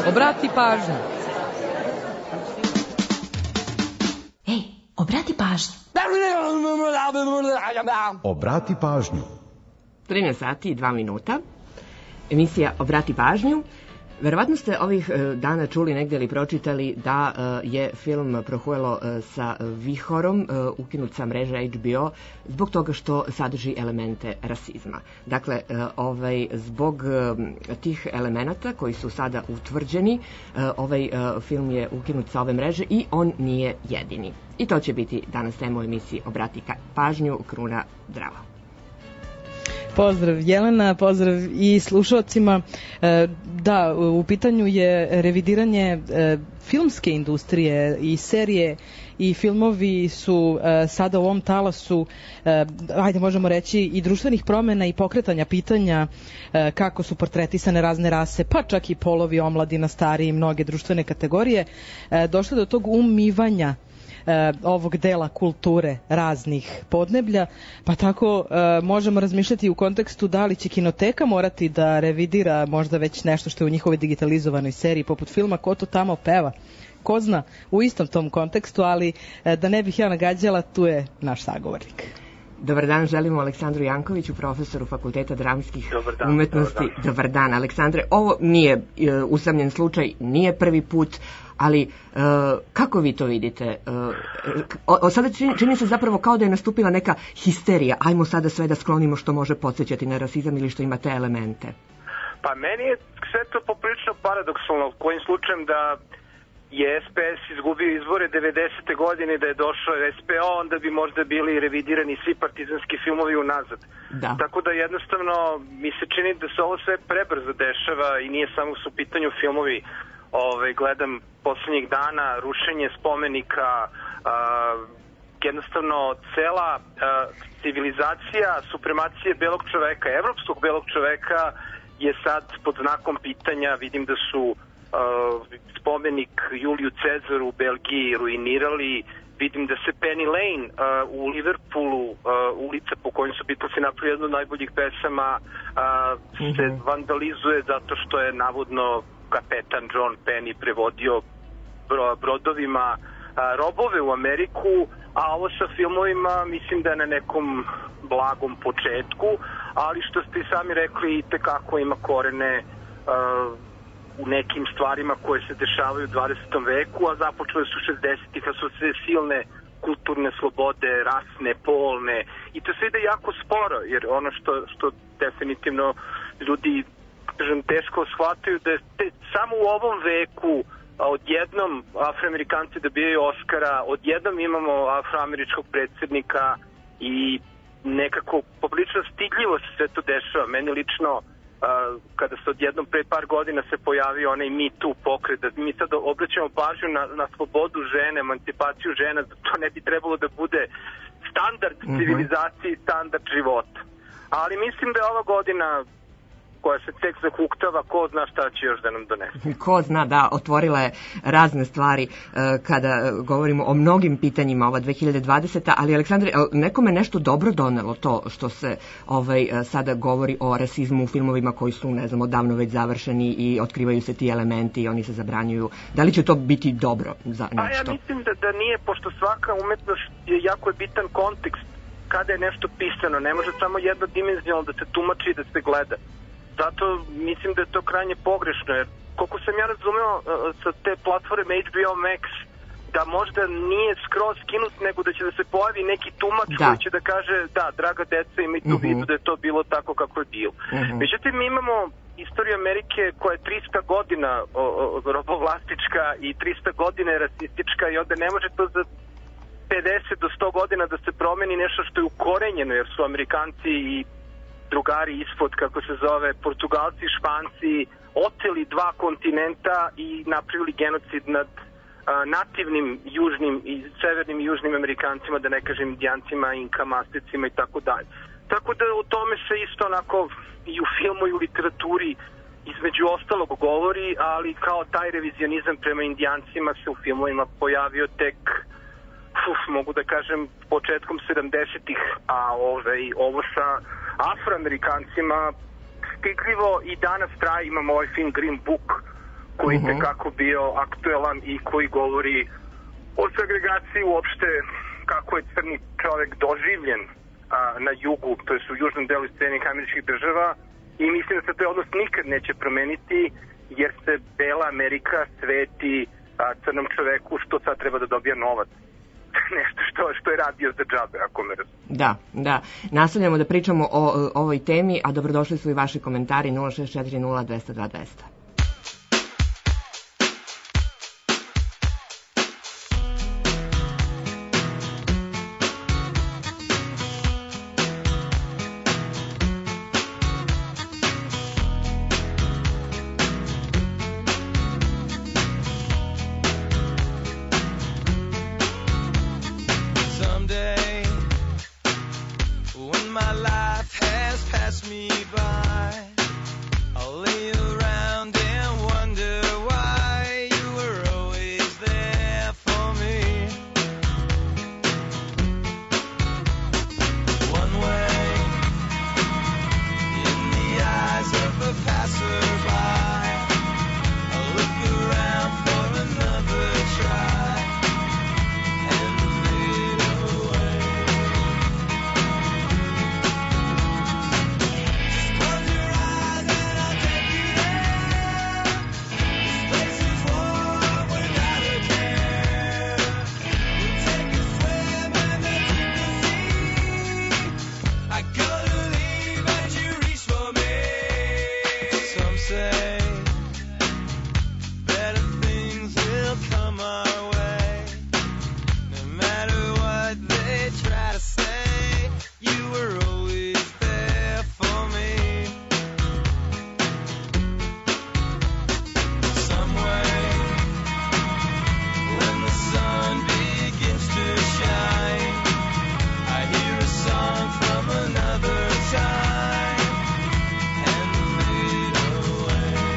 Obrati pažnju. Ej, obrati pažnju. Obrati pažnju. 13 sati i 2 minuta. Emisija Obrati pažnju. Verovatno ste ovih dana čuli negdje ili pročitali da je film Prohuelo sa vihorom ukinut sa mreže HBO zbog toga što sadrži elemente rasizma. Dakle, zbog tih elemenata koji su sada utvrđeni, ovaj film je ukinut sa ove mreže i on nije jedini. I to će biti danas tema u emisiji Obrati pažnju, Kruna Drava. Pozdrav Jelena, pozdrav i slušalcima. Da, u pitanju je revidiranje filmske industrije i serije i filmovi su sada u ovom talasu, ajde možemo reći, i društvenih promjena i pokretanja pitanja kako su portretisane razne rase, pa čak i polovi, omladina, stariji i mnoge društvene kategorije, došlo do tog umivanja ovog dela kulture raznih podneblja, pa tako možemo razmišljati u kontekstu da li će kinoteka morati da revidira možda već nešto što je u njihovoj digitalizovanoj seriji poput filma Ko to tamo peva. Ko zna, u istom tom kontekstu, ali da ne bih ja nagađala, tu je naš sagovornik. Dobar dan, želimo Aleksandru Jankoviću, profesoru Fakulteta dramskih umetnosti. Dobar dan, Aleksandre. Ovo nije usamljen slučaj, nije prvi put, ali kako vi to vidite? Sada čini se zapravo kao da je nastupila neka histerija. Ajmo sada sve da sklonimo što može podsjećati na rasizam ili što ima te elemente. Pa meni je sve to poprilično paradoksalno. Kojim slučajem da je SPS izgubio izbore 90. godine, da je došao SPO, onda bi možda bili revidirani svi partizanski filmovi unazad. Da. Tako da jednostavno mi se čini da se ovo sve prebrzo dešava i nije samo su u pitanju filmovi. Gledam poslednjih dana rušenje spomenika, jednostavno cela civilizacija, supremacije belog čoveka, evropskog belog čoveka je sad pod znakom pitanja. Vidim da su spomenik Juliju Cezaru u Belgiji ruinirali. Vidim da se Penny Lane u Liverpoolu, ulica po kojoj su Beatlesi napravili jednu od najboljih pesama, se vandalizuje zato što je navodno kapetan John Penny prevodio brodovima robove u Ameriku, a ovo sa filmovima mislim da je na nekom blagom početku, ali što ste i sami rekli, itekako ima korene u nekim stvarima koje se dešavaju u 20. veku, a započele su 60-ih, a su sve silne kulturne slobode, rasne, polne, i to sve ide jako sporo, jer ono što definitivno ljudi teško shvataju da je samo u ovom veku odjednom Afroamerikanci dobijaju Oskara, odjednom imamo afroameričkog predsjednika i nekako poprilično stidljivo se sve to dešava. Meni lično kada se odjednom pre par godina se pojavio onaj Me Too pokret, da mi sad obraćamo pažnju na slobodu žene, emancipaciju žena, to ne bi trebalo da bude standard civilizacije i standard života. Ali mislim da je ova godina koja se tek zahuktava, ko zna šta će još da nam donese. Ko zna, da, otvorila je razne stvari kada govorimo o mnogim pitanjima ova 2020. Ali, Aleksandre, nekome nešto dobro donelo to što se sada govori o rasizmu u filmovima koji su, ne znam, odavno već završeni i otkrivaju se ti elementi i oni se zabranjuju. Da li će to biti dobro za nešto? Ja mislim da nije, pošto svaka umetnost je jako bitan kontekst kada je nešto pisano. Ne može samo jednodimenzionalno da se tumači i da se gleda. Zato mislim da je to krajnje pogrešno, jer koliko sam ja razumeo sa te platforme HBO Max, da možda nije skroz skinut, nego da će da se pojavi neki tumač koji će da kaže da, draga deca, imajte u vidu da je to bilo tako kako je bilo. Međutim, mi imamo istoriju Amerike koja je 300 godina robovlastička i 300 godina je rasistička i onda ne može to za 50 do 100 godina da se promeni nešto što je ukorenjeno, jer su Amerikanci i drugari ispod, kako se zove, Portugalci i Španci oteli dva kontinenta i napravili genocid nad nativnim južnim i severnim i južnim Amerikancima, da ne kažem indijancima, inkama, Aztecima i tako dalje. Tako da o tome se isto onako i u filmu i u literaturi između ostalog govori, ali kao taj revizionizam prema indijancima se u filmovima pojavio tek mogu da kažem početkom 70-ih, a ovo sa Afroamerikancima stidljivo i danas traje. Imamo ovaj film Green Book koji je tekako bio aktuelan i koji govori o segregaciji uopšte, kako je crni čovek doživljen na jugu, to je u južnom delu Sjedinjenih Američkih Država, i mislim da se taj odnos nikad neće promeniti, jer se bela Amerika sveti crnom čoveku što sad treba da dobija novac. Nešto što je radio za džabe, ako me razumije. Da. Nastavljamo da pričamo o ovoj temi, a dobrodošli su i vaši komentari 0640 202 200. Time and fade away.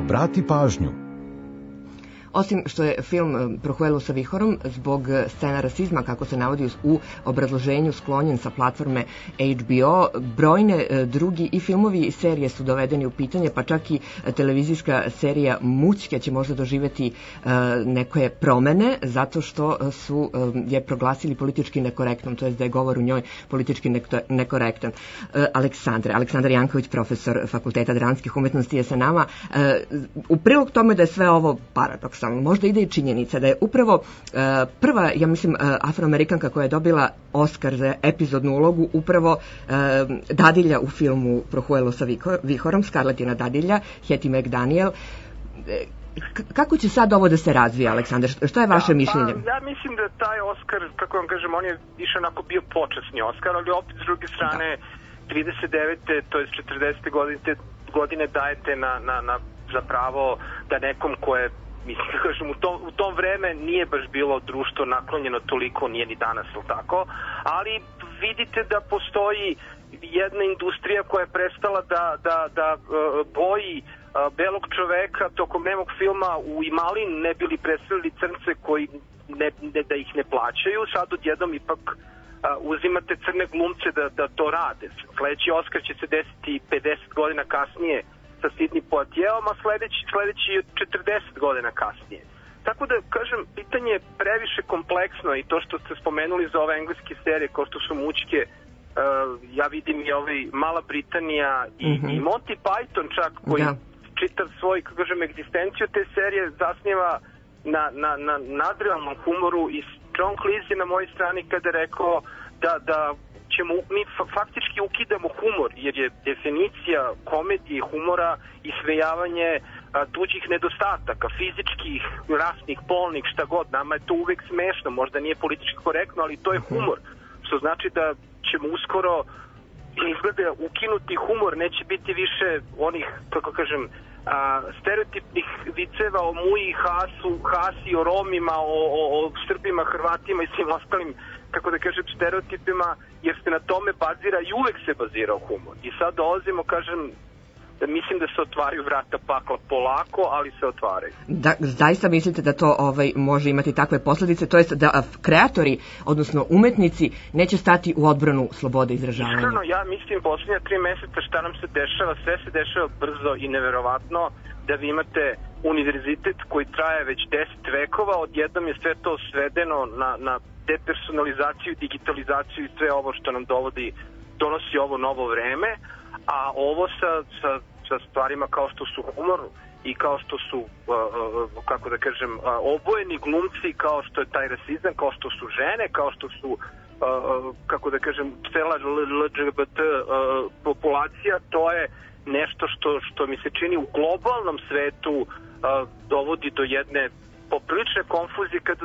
Obrati pažnju. Osim što je film Prohuelo sa vihorom zbog scena rasizma, kako se navodi u obrazloženju, sklonjen sa platforme HBO, brojne drugi i filmovi i serije su dovedeni u pitanje, pa čak i televizijska serija Mućke će možda doživjeti neke promene, zato što su je proglasili politički nekorektnom, to je da je govor u njoj politički nekorektan. Aleksandar Janković, profesor Fakulteta dramskih umetnosti, je sa nama. U prilog tome da je sve ovo paradoks, možda ide i činjenica da je upravo prva, ja mislim, Afroamerikanka koja je dobila Oskar za epizodnu ulogu upravo dadilja u filmu Prohuelo sa vihorom, Scarlettina dadilja, Hattie McDaniel. Kako će sad ovo da se razvija, Aleksandar? Što je vaše mišljenje? Ja mislim da taj Oskar, kako vam kažem, on je više onako bio počasni Oskar, ali opet s druge strane 39. to je 40. godine dajete na zapravo da nekom ko je, mislim, kažem, u tom vreme nije baš bilo društvo naklonjeno toliko, nije ni danas, ili tako, ali vidite da postoji jedna industrija koja je prestala da boji belog čoveka tokom nemog filma u Imalin, ne bili predstavili crnce koji da ih ne plaćaju, sad odjednom ipak uzimate crne glumce da to rade. Sledeći Oskar će se desiti 50 godina kasnije sa Sidney Poitierom, a sledeći 40 godina kasnije. Tako da, kažem, pitanje je previše kompleksno i to što ste spomenuli za ove engleske serije kao što su Mućke, ja vidim i Mala Britanija i Monty Python čak, koji čitav svoj, kako kažem, egzistenciju te serije zasniva na nadrealnom humoru, i John Cleese je na mojoj strani kada je rekao da mi faktički ukidamo humor, jer je definicija komedije i humora ismejavanje tuđih nedostataka, fizičkih, rasnih, polnih, šta god. Nama je to uvek smešno, možda nije politički korektno, ali to je humor, što znači da ćemo uskoro izgleda ukinuti humor, neće biti više onih, kako kažem, stereotipnih viceva o Muji, Hasi, o Romima, o Srbima, Hrvatima i svim ostalim, kako da kažem, stereotipima, jer se na tome bazira i uvek se bazirao humor. I sad dolazimo, kažem, da mislim da se otvaraju vrata pakla polako, ali se otvaraju. Da, zaista mislite da to može imati takve posledice, to jest da kreatori, odnosno umetnici, neće stati u odbranu slobode izražavanja? Iskreno, ja mislim posljednja 3 meseca šta nam se dešava, sve se dešava brzo i neverovatno, da vi imate univerzitet koji traje već 10 vekova, odjednom je sve to svedeno na depersonalizaciju, digitalizaciju i sve ovo što nam donosi ovo novo vreme, a ovo sa stvarima kao što su humor i kao što su, kako da kažem, obojeni glumci, kao što je taj rasizam, kao što su žene, kao što su, kako da kažem, cela LGBT populacija, to je nešto što mi se čini u globalnom svetu dovodi do jedne poprilične konfuzije kada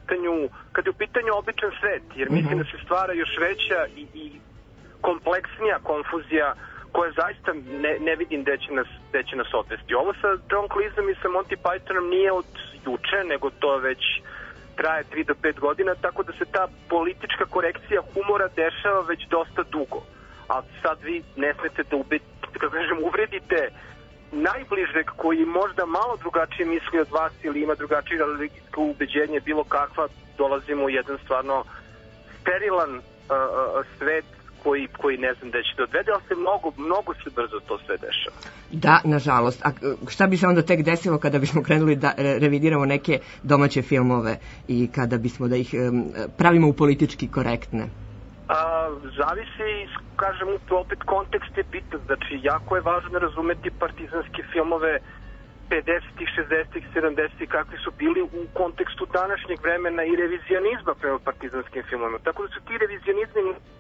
je u pitanju običan svet, jer mislim da se stvara još veća i kompleksnija konfuzija koja zaista ne vidim gde će nas odvesti. Ovo sa John Cleeseom i sa Monty Pythonom nije od juče, nego to već traje 3 do 5 godina, tako da se ta politička korekcija humora dešava već dosta dugo. A sad vi ne smete da uvredite najbližeg koji možda malo drugačije misli od vas ili ima drugačije religijsko ubeđenje, bilo kakva, dolazimo u jedan stvarno sterilan svet koji ne znam da će da odvede, ali se mnogo se brzo to sve dešava. Da, nažalost. A šta bi se onda tek desilo kada bismo krenuli da revidiramo neke domaće filmove i kada bismo da ih pravimo u politički korektne? Zavisi, kažem, opet kontekst je bitan. Znači, jako je važno razumeti partizanske filmove 50-ih, 60-ih, 70-ih, kakvi su bili u kontekstu današnjeg vremena i revizionizma prema partizanskim filmovima. Tako da su ti revizionizmi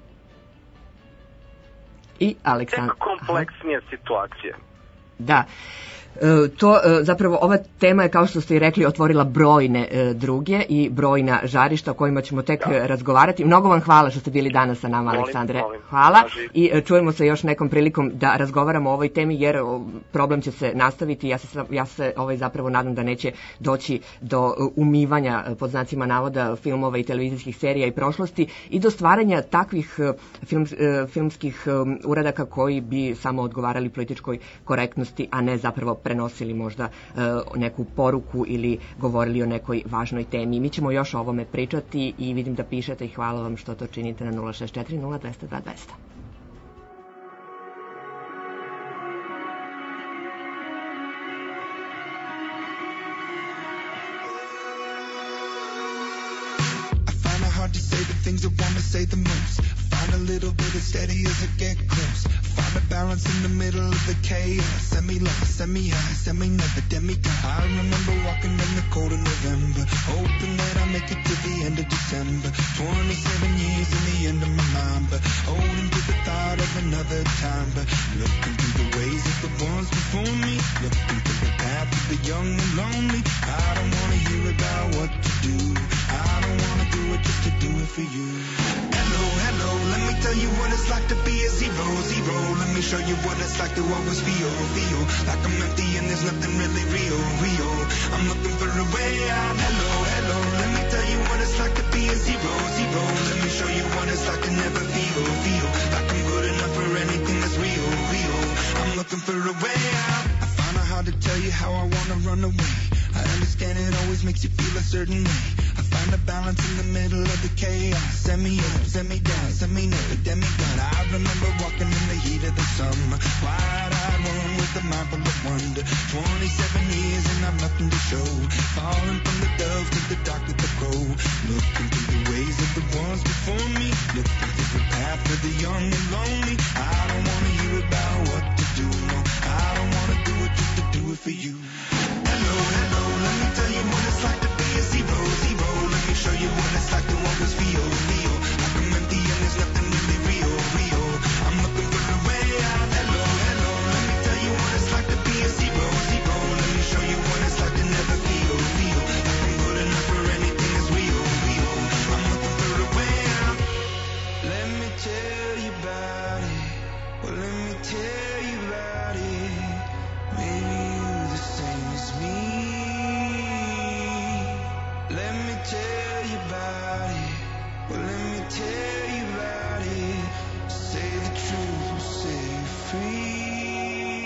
i Aleksandar. Tek kompleksnija situacija. Da. Zapravo ova tema je, kao što ste i rekli, otvorila brojne druge i brojna žarišta o kojima ćemo tek razgovarati. Mnogo vam hvala što ste bili danas sa nama, Aleksandre. Hvala i čujemo se još nekom prilikom da razgovaramo o ovoj temi, jer problem će se nastaviti. Ja se zapravo nadam da neće doći do umivanja, pod znacima navoda, filmova i televizijskih serija i prošlosti i do stvaranja takvih filmskih uradaka koji bi samo odgovarali političkoj korektnosti, a ne zapravo prenosili možda neku poruku ili govorili o nekoj važnoj temi. Mi ćemo još o ovome pričati i vidim da pišete i hvala vam što to činite na 064 02 200. To say the things I wanna say the most. Find a little bit of steady as I get close. Find a balance in the middle of the chaos. Semi-low, semi-high, semi-never, demigod. I remember walking in the cold of November, hoping that I make it to the end of December. 27 years in the end of my mind, but holding to the thought of another time. But looking through the ways of the ones before me, looking through the path of the young and lonely. I don't wanna hear about what to do. I don't wanna do it just to do it for you. Hello, hello, let me tell you what it's like to be a zero, zero. Let me show you what it's like to always feel, feel like I'm empty and there's nothing really real, real. I'm looking for a way out. Hello, hello, let me tell you what it's like to be a zero, zero. Let me show you what it's like to never feel, feel like I'm good enough for anything that's real, real. I'm looking for a way out. I find it hard to tell you how I wanna run away. I understand it always makes you feel a certain way. I find a balance in the middle of the chaos. Semi-up, semi-down, semi-never, demigod. I remember walking in the heat of the summer, wide-eyed one with a mind full of wonder. 27 years and I've nothing to show. Falling from the dove to the dark with the crow. Looking through the ways of the ones before me, looking through the path of the young and lonely. I don't wanna hear about what to do, no. I don't wanna do it just to do it for you. Hello, hello, let me tell you what it's like to be a zero, zero. Let me show you what it's like to always feel, feel like I'm empty and there's nothing really real, real. I'm looking for a way out. Hello, hello, let me tell you what it's like to be a zero, zero. Let me show you what it's like to never feel, feel like I'm good enough for anything that's real, real. I'm looking for a way out. Let me tell you about it. Well, let me tell you about it. Maybe you're the same as me. Let me tell you about it. Well, let me tell you about it. Say the truth will set you free.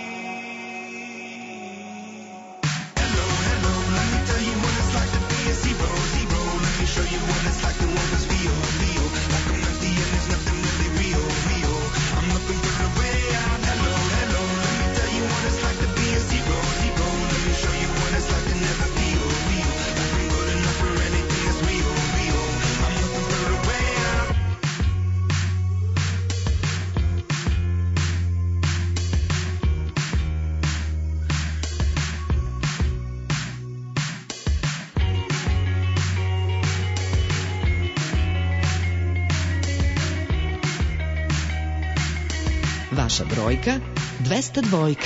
Hello, hello, let me tell you what it's like to be a zero, zero. Let me show you what it's like to always feel, feel like I'm empty and there's nothing really real, real. I'm looking for a way out. Hello, hello, let me tell you what it's like to be a zero, zero. Let me show you what it's like to never feel, feel like I'm good enough for anything that's real, real. I'm looking for a way out. Vaša brojka 202.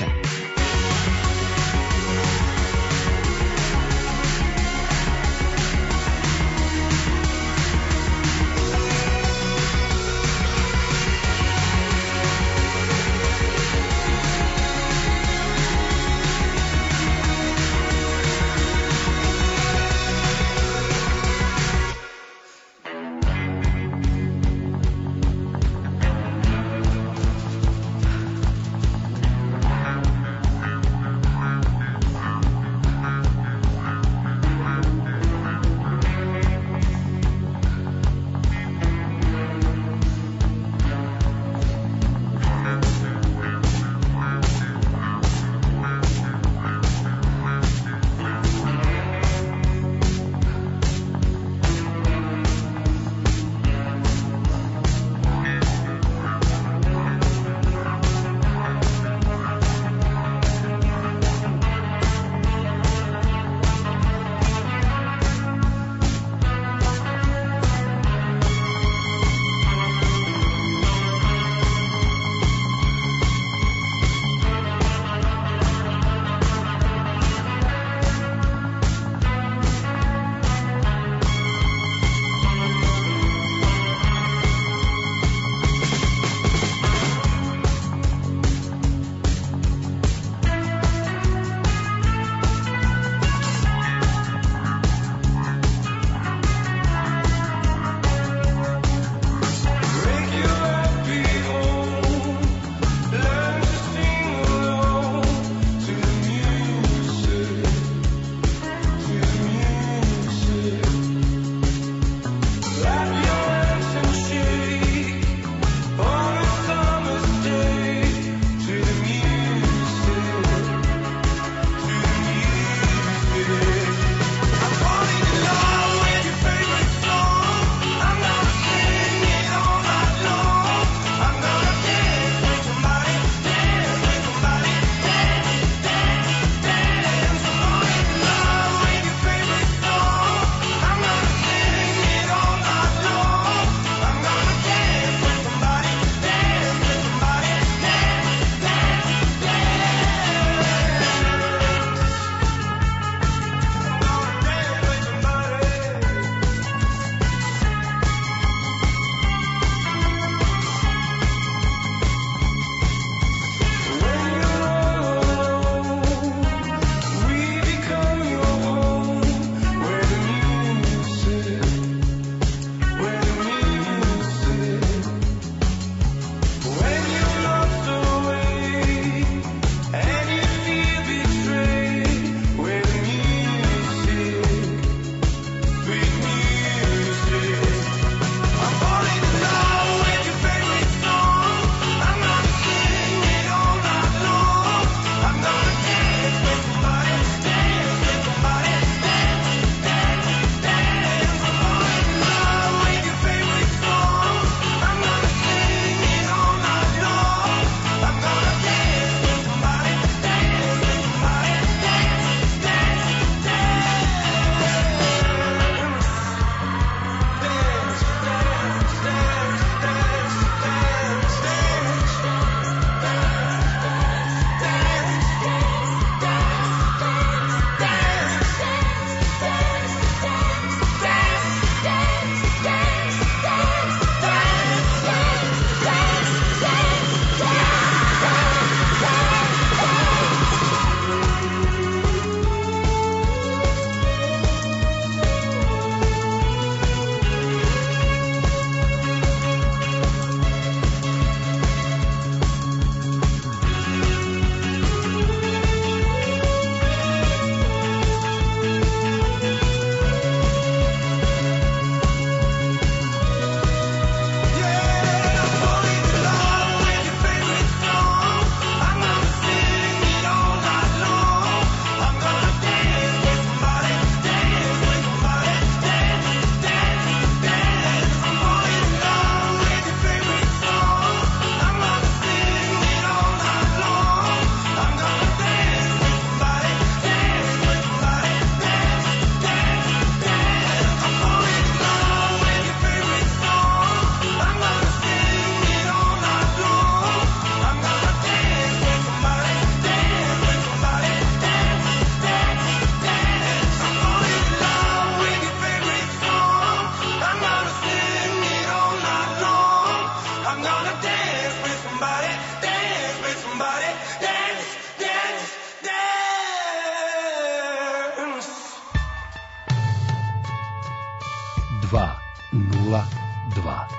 202.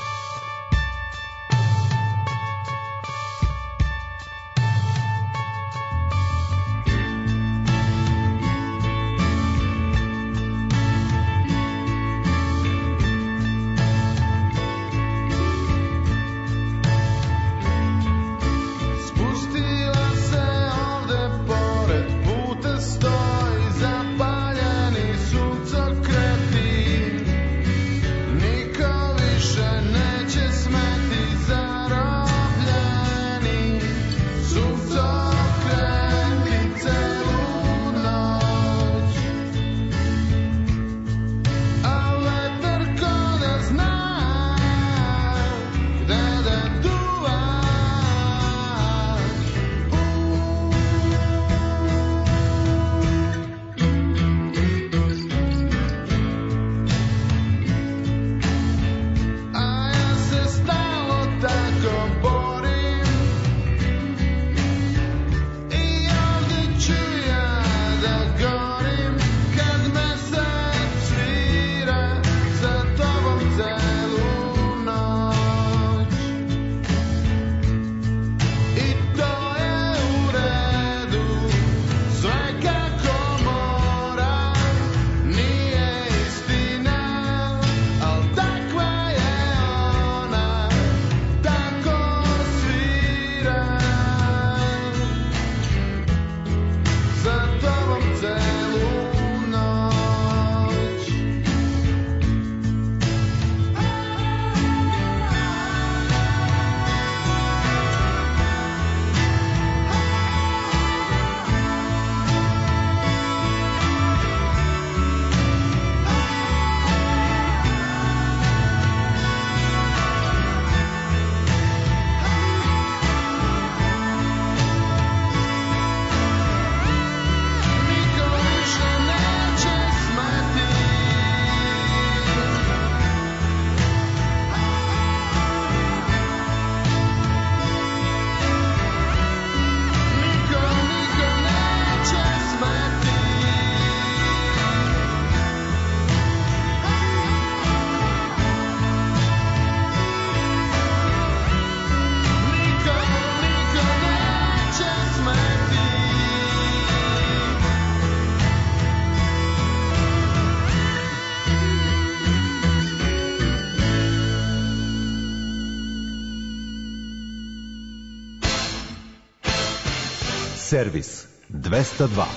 Servis 202.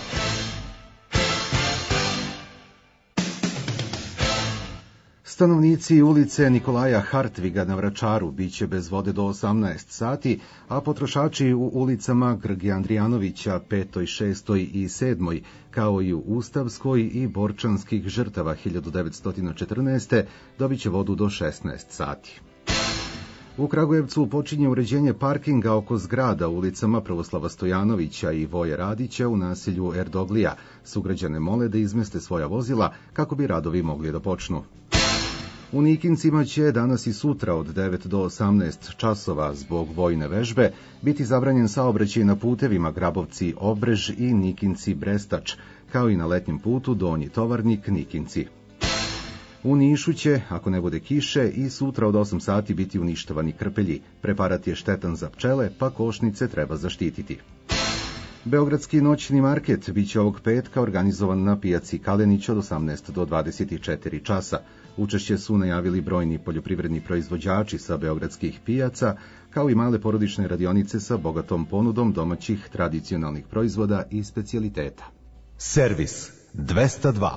Stanovnici ulice Nikolaja Hartviga na Vračaru biće bez vode do 18 sati, a potrošači u ulicama Grge Andrijanovića 5., 6. i 7. kao i u Ustavskoj i Borčanskih žrtava 1914. dobit će vodu do 16 sati. U Kragujevcu počinje uređenje parkinga oko zgrada u ulicama Prvoslava Stojanovića i Voje Radića u naselju Erdoglija. Sugrađane mole da izmeste svoja vozila kako bi radovi mogli da počnu. U Nikincima će danas i sutra od 9 do 18 časova zbog vojne vežbe biti zabranjen saobraćaj na putevima Grabovci-Obrež i Nikinci-Brestač, kao i na letnjem putu Donji Tovarnik-Nikinci. U Nišu će, ako ne bude kiše, i sutra od 8 sati biti uništavani krpelji. Preparat je štetan za pčele, pa košnice treba zaštititi. Beogradski noćni market biće ovog petka organizovan na pijaci Kalenić od 18 do 24 časa. Učešće su najavili brojni poljoprivredni proizvođači sa beogradskih pijaca, kao i male porodične radionice sa bogatom ponudom domaćih tradicionalnih proizvoda i specijaliteta. Servis 202.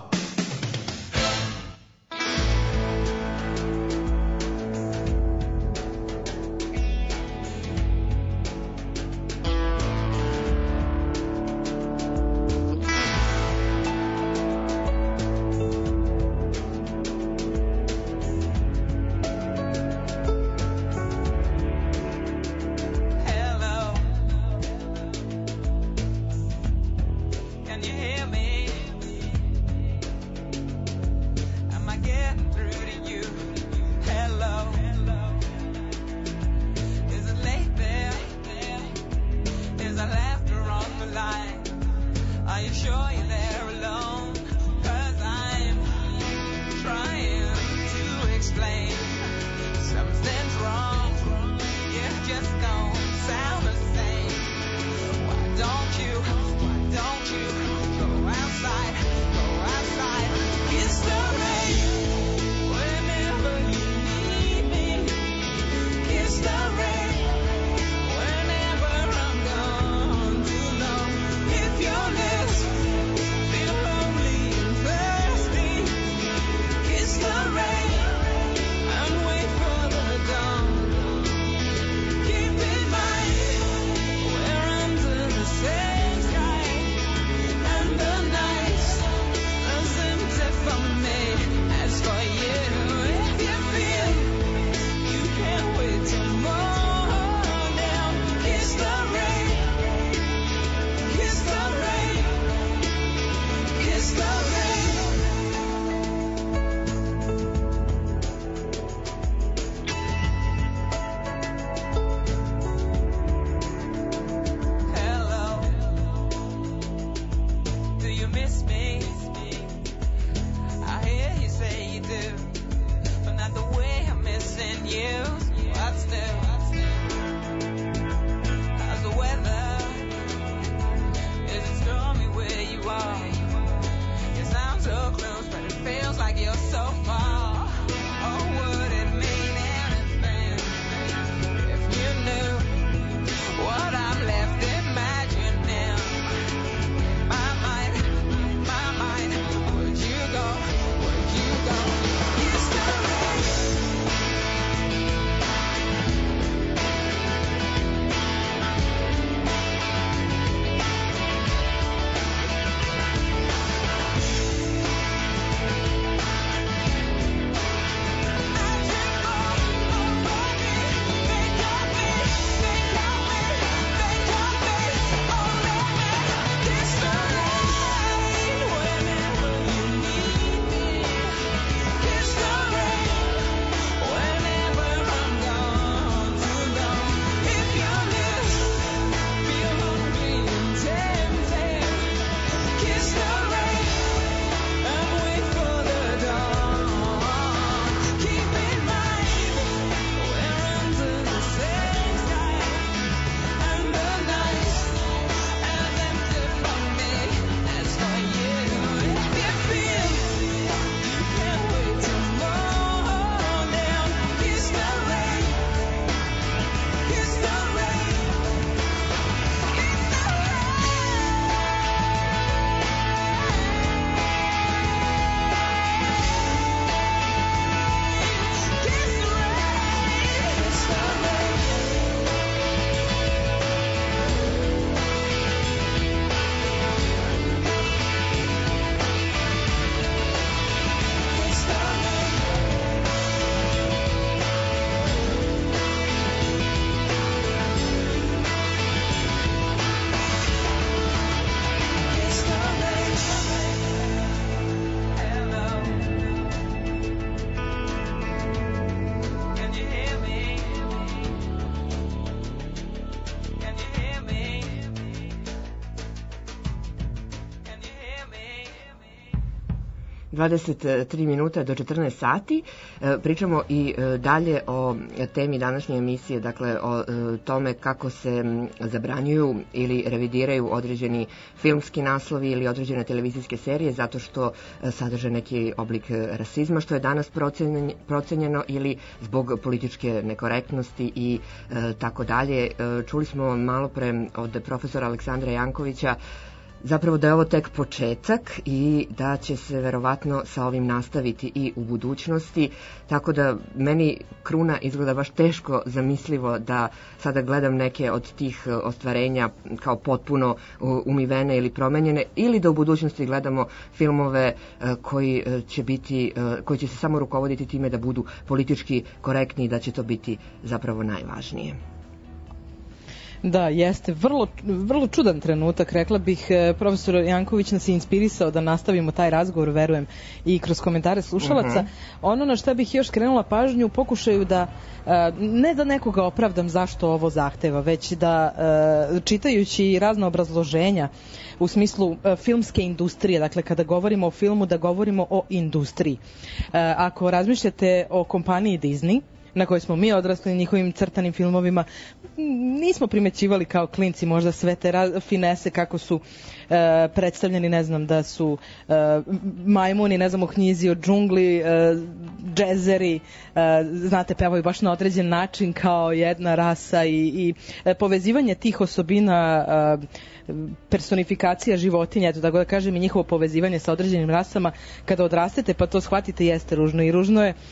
Can you hear me? 23 minuta do 14 sati. Pričamo i dalje o temi današnje emisije, dakle o tome kako se zabranjuju ili revidiraju određeni filmski naslovi ili određene televizijske serije zato što sadrže neki oblik rasizma, što je danas procenjeno ili zbog političke nekorektnosti i tako dalje. Čuli smo malo pre od profesora Aleksandra Jankovića zapravo da je ovo tek početak i da će se verovatno sa ovim nastaviti i u budućnosti, tako da meni kruna izgleda baš teško zamislivo da sada gledam neke od tih ostvarenja kao potpuno umivene ili promenjene, ili da u budućnosti gledamo filmove koji će se samo rukovoditi time da budu politički korektni i da će to biti zapravo najvažnije. Da, jeste. Vrlo čudan trenutak, rekla bih. Profesor Janković nas je inspirisao da nastavimo taj razgovor, verujem, i kroz komentare slušalaca. Ono na šta bih još skrenula pažnju u pokušaju da, ne da nekoga opravdam zašto ovo zahteva, već da čitajući razna obrazloženja u smislu filmske industrije, dakle kada govorimo o filmu da govorimo o industriji. Ako razmišljate o kompaniji Disney, na kojoj smo mi odrasli njihovim crtanim filmovima, nismo primećivali kao klinci možda sve te finese kako su predstavljeni, ne znam, da su majmuni, ne znam, u knjizi o džungli, džezeri, znate, pevaju baš na određen način kao jedna rasa i povezivanje tih osobina, personifikacija životinja, eto tako da kažem, i njihovo povezivanje sa određenim rasama, kada odrastete pa to shvatite, jeste ružno i ružno je.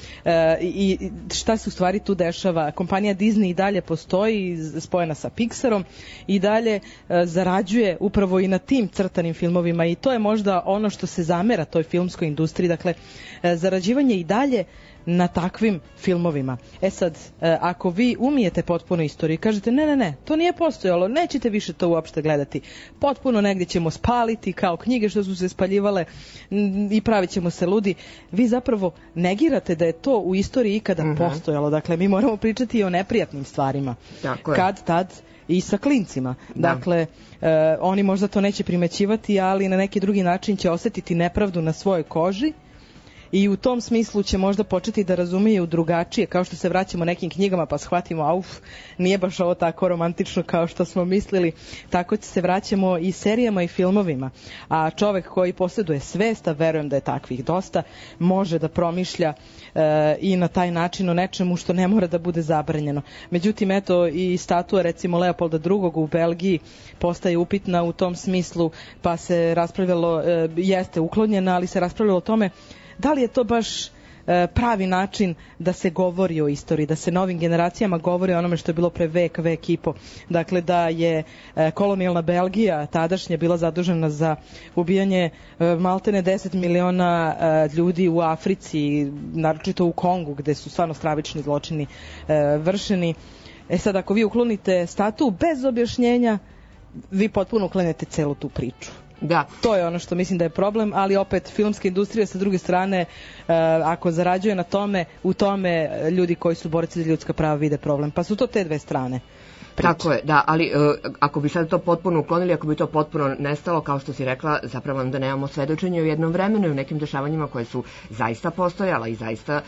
I šta se u stvari tu dešava? Kompanija Disney i dalje postoji, spojena sa Pixarom, i dalje zarađuje upravo i na tim crtanim filmovima, i to je možda ono što se zamera toj filmskoj industriji, dakle zarađivanje i dalje na takvim filmovima. Sad, ako vi umijete potpuno istoriju i kažete ne, to nije postojalo, nećete više to uopšte gledati, potpuno negdje ćemo spaliti kao knjige što su se spaljivale i pravit ćemo se ludi, vi zapravo negirate da je to u istoriji ikada postojalo. Dakle, mi moramo pričati i o neprijatnim stvarima. Kad tad i sa klincima. Dakle, oni možda to neće primećivati, ali na neki drugi način će osetiti nepravdu na svojoj koži i u tom smislu će možda početi da razumiju drugačije, kao što se vraćamo nekim knjigama pa shvatimo, nije baš ovo tako romantično kao što smo mislili, tako se vraćamo i serijama i filmovima. A čovek koji posjeduje svest, a verujem da je takvih dosta, može da promišlja i na taj način o nečemu što ne mora da bude zabranjeno. Međutim, eto, i statua recimo Leopolda II. U Belgiji postaje upitna u tom smislu, pa se raspravljalo, jeste uklonjena, ali se raspravljalo o tome da li je to baš pravi način da se govori o istoriji, da se novim generacijama govori o onome što je bilo pre vek i po. Dakle, da je kolonijalna Belgija tadašnje bila zadužena za ubijanje maltene 10 miliona ljudi u Africi, naročito u Kongu, gde su stvarno stravični zločini vršeni. Sad, ako vi uklonite statu bez objašnjenja, vi potpuno uklanjate celu tu priču. Da. To je ono što mislim da je problem, ali opet filmska industrija sa druge strane, ako zarađuje na tome, u tome ljudi koji su borci za ljudska prava vide problem. Pa su to te dve strane. Tako je, da, ali ako bi sad to potpuno uklonili, ako bi to potpuno nestalo, kao što si rekla, zapravo onda nemamo svedočenje u jednom vremenu i u nekim dešavanjima koje su zaista postojala i zaista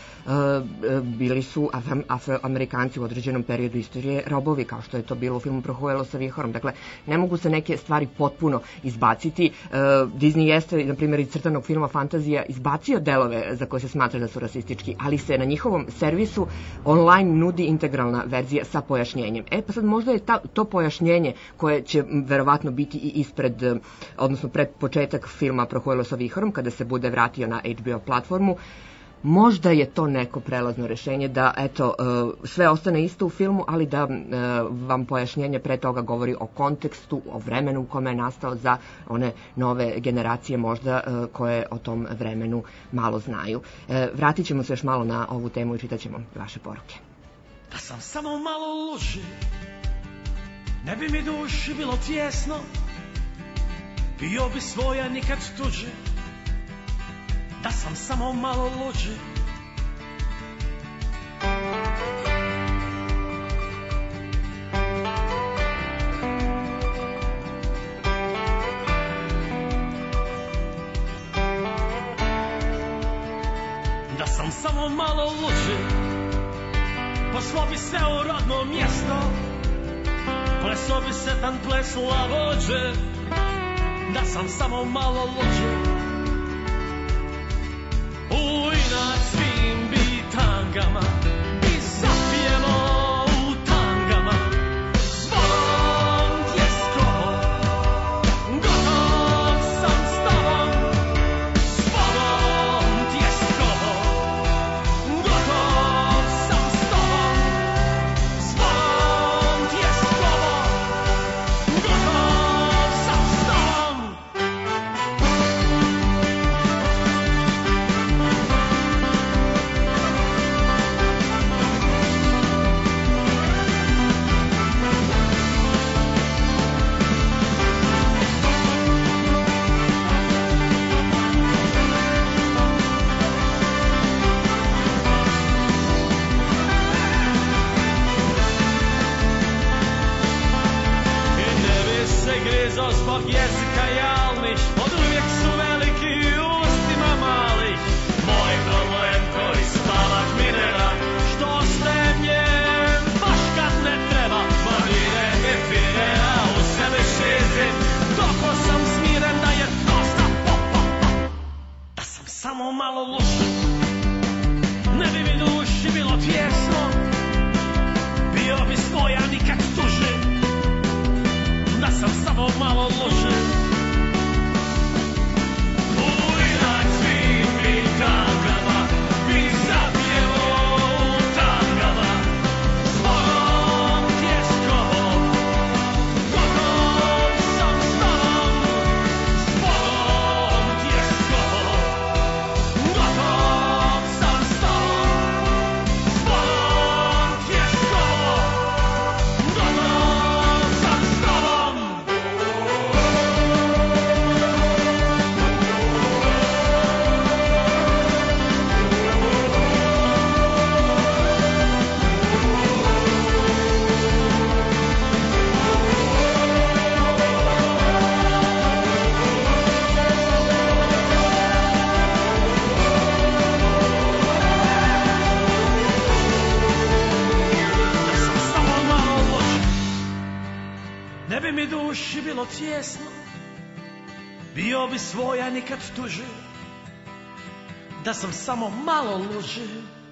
bili su Afroamerikanci u određenom periodu istorije robovi, kao što je to bilo u filmu Prohuelo sa vihorom. Dakle, ne mogu se neke stvari potpuno izbaciti. Disney jeste, na primjer, iz crtanog filma Fantazija izbacio delove za koje se smatra da su rasistički, ali se na njihovom servisu online nudi integralna verzija sa pojašnjenjem. Pa sad možda je to pojašnjenje koje će verovatno biti i ispred, odnosno pred početak filma Prohuelo sa vihorom, kada se bude vratio na HBO platformu, možda je to neko prelazno rešenje da, eto, sve ostane isto u filmu, ali da vam pojašnjenje pre toga govori o kontekstu, o vremenu u kome je nastao za one nove generacije možda koje o tom vremenu malo znaju. Vratit ćemo se još malo na ovu temu i čitat ćemo vaše poruke. Da sam samo malo luži, ne bi mi duši bilo tjesno, bio bi svoja nikad tuđi. Da sam samo malo luđi. da sam samo malo luđi, pošlo bi se u rodno mjesto, pleso bi se dan ples lavođe, da sam samo malo luđi. U inat svim bitangama i zapijemo u tangama, zvonom tjeskovo, gotov sam s tobom, zvonom tjeskovo, gotov sam s tobom, zvonom tjeskovo, gotov sam s tobom. Grizo zbog jezika jalnih, od uvijek su veliki ustima malih. Moj problem koji spavak mi ne da, što ostaje njen baš kad ne treba. Marire i fire, a u sebe šizim, toko sam smiren da je dosta da sam samo malo luši. Ne bi mi duši bilo tjesno, bio bi svoja nikad tuži, da sam samo malo loše. U inak svim bitangama mi zapijemo u tangama, zvonom tjeskovo, gotov sam s tobom, zvonom tjeskovo, gotov sam s tobom, zvonom tjeskovo, gotov sam s tobom. Da sam samo malo loš, ne bi mi duši bilo tjesno, bio bi svoja nikad tuži, da sam samo malo luži.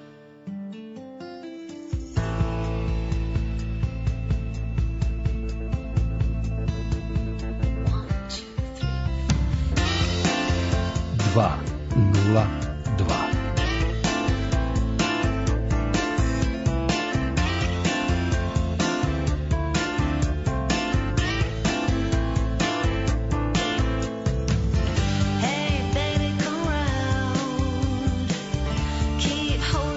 Dva, nula, dva. Hey baby, come round. Keep holding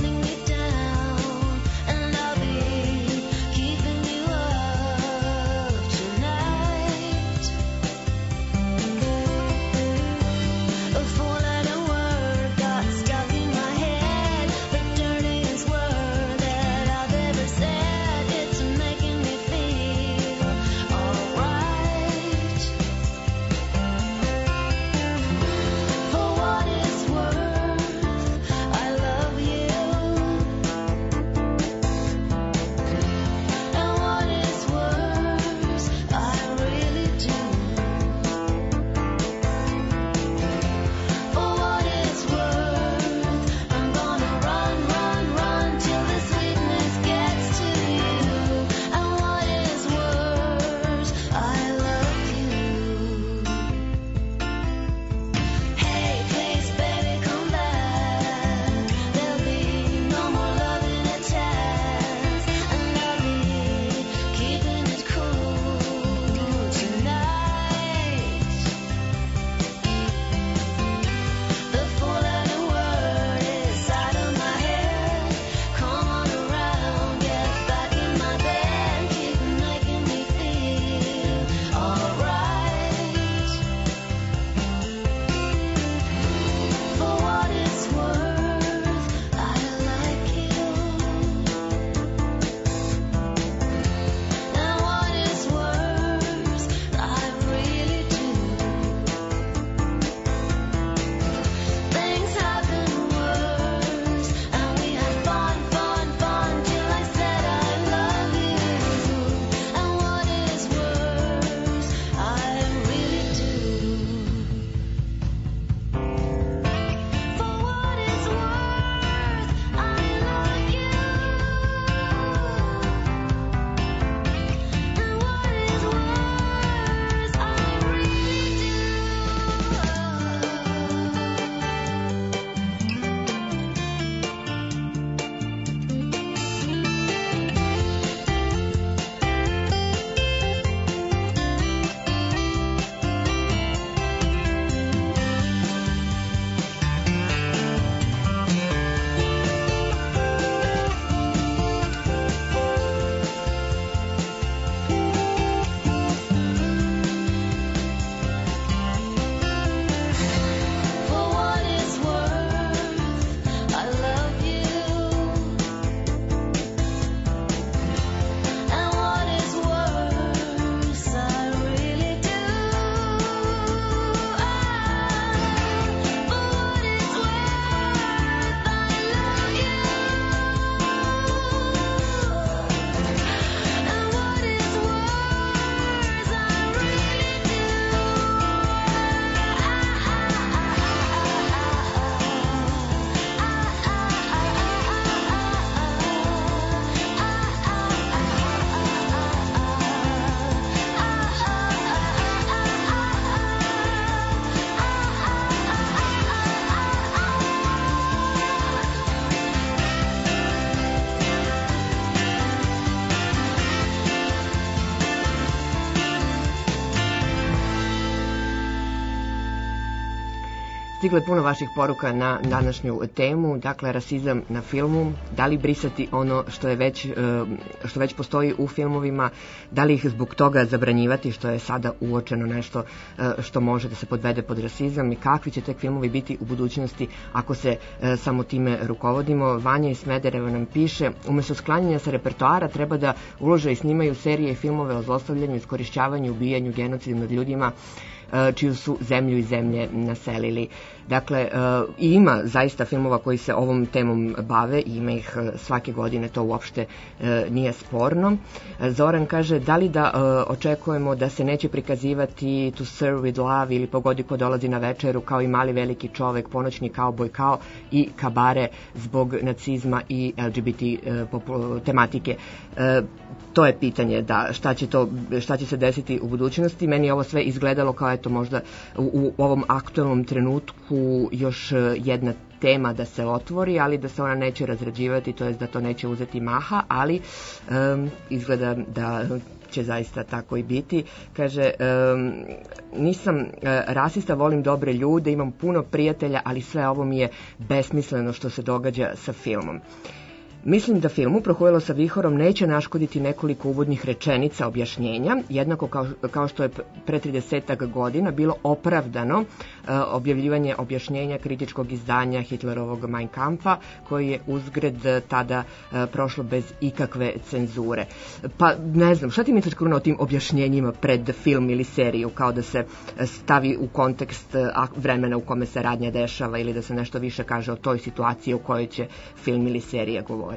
Stigle puno vaših poruka na današnju temu, dakle rasizam na filmu, da li brisati ono što već postoji u filmovima, da li ih zbog toga zabranjivati, što je sada uočeno nešto što može da se podvede pod rasizam, i kakvi će tek filmovi biti u budućnosti ako se samo time rukovodimo. Vanja iz Smedereva nam piše: umesto sklanjanja sa repertoara treba da ulože i snimaju serije i filmove o zlostavljanju, iskorišćavanju, ubijanju, genocidu nad ljudima čiju su zemlju i zemlje naselili. Dakle, i ima zaista filmova koji se ovom temom bave i ima ih svake godine, to uopšte nije sporno. Zoran kaže: da li da očekujemo da se neće prikazivati To Serve with Love ili Pogodi ko dolazi na večeru, kao i Mali veliki čovek, Ponoćni kauboj, kao i Kabare zbog nacizma i LGBT tematike. To je pitanje, da šta će se desiti u budućnosti. Meni je ovo sve izgledalo kao eto možda u ovom aktualnom trenutku još jedna tema da se otvori, ali da se ona neće razrađivati, to jest da to neće uzeti maha, ali izgleda da će zaista tako i biti. Kaže: nisam rasista, volim dobre ljude, imam puno prijatelja, ali sve ovo mi je besmisleno što se događa sa filmom. Mislim da filmu Prohujelo sa vihorom neće naškoditi nekoliko uvodnih rečenica objašnjenja, jednako kao što je pre 30 godina bilo opravdano objavljivanje objašnjenja kritičkog izdanja Hitlerovog Mein Kampfa, koji je uzgred tada prošlo bez ikakve cenzure. Pa ne znam, šta ti misliš o tim objašnjenjima pred film ili seriju, kao da se stavi u kontekst vremena u kome se radnja dešava ili da se nešto više kaže o toj situaciji o kojoj će film ili serija govoriti?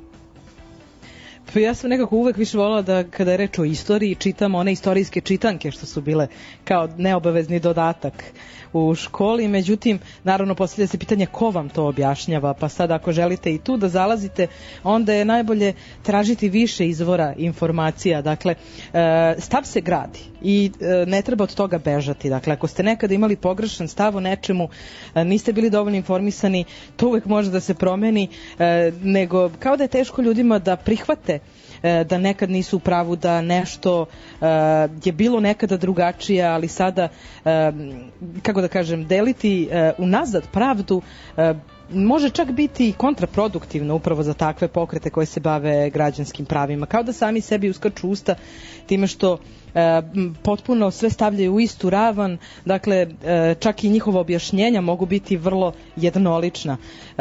Ja sam nekako uvek više volila da kada je reč o istoriji čitam one istorijske čitanke što su bile kao neobavezni dodatak u školi, međutim naravno postavlja se pitanje ko vam to objašnjava, pa sad ako želite i tu da zalazite, onda je najbolje tražiti više izvora informacija. Dakle, stav se gradi i ne treba od toga bežati. Dakle, ako ste nekada imali pogrešan stav o nečemu, niste bili dovoljno informisani, to uvek može da se promeni, nego kao da je teško ljudima da prihvate da nekad nisu u pravu, da nešto je bilo nekada drugačije, ali sada, kako da kažem, deliti unazad pravdu može čak biti kontraproduktivno upravo za takve pokrete koje se bave građanskim pravima. Kao da sami sebi uskaču usta time što potpuno sve stavljaju u istu ravan, dakle čak i njihova objašnjenja mogu biti vrlo jednolična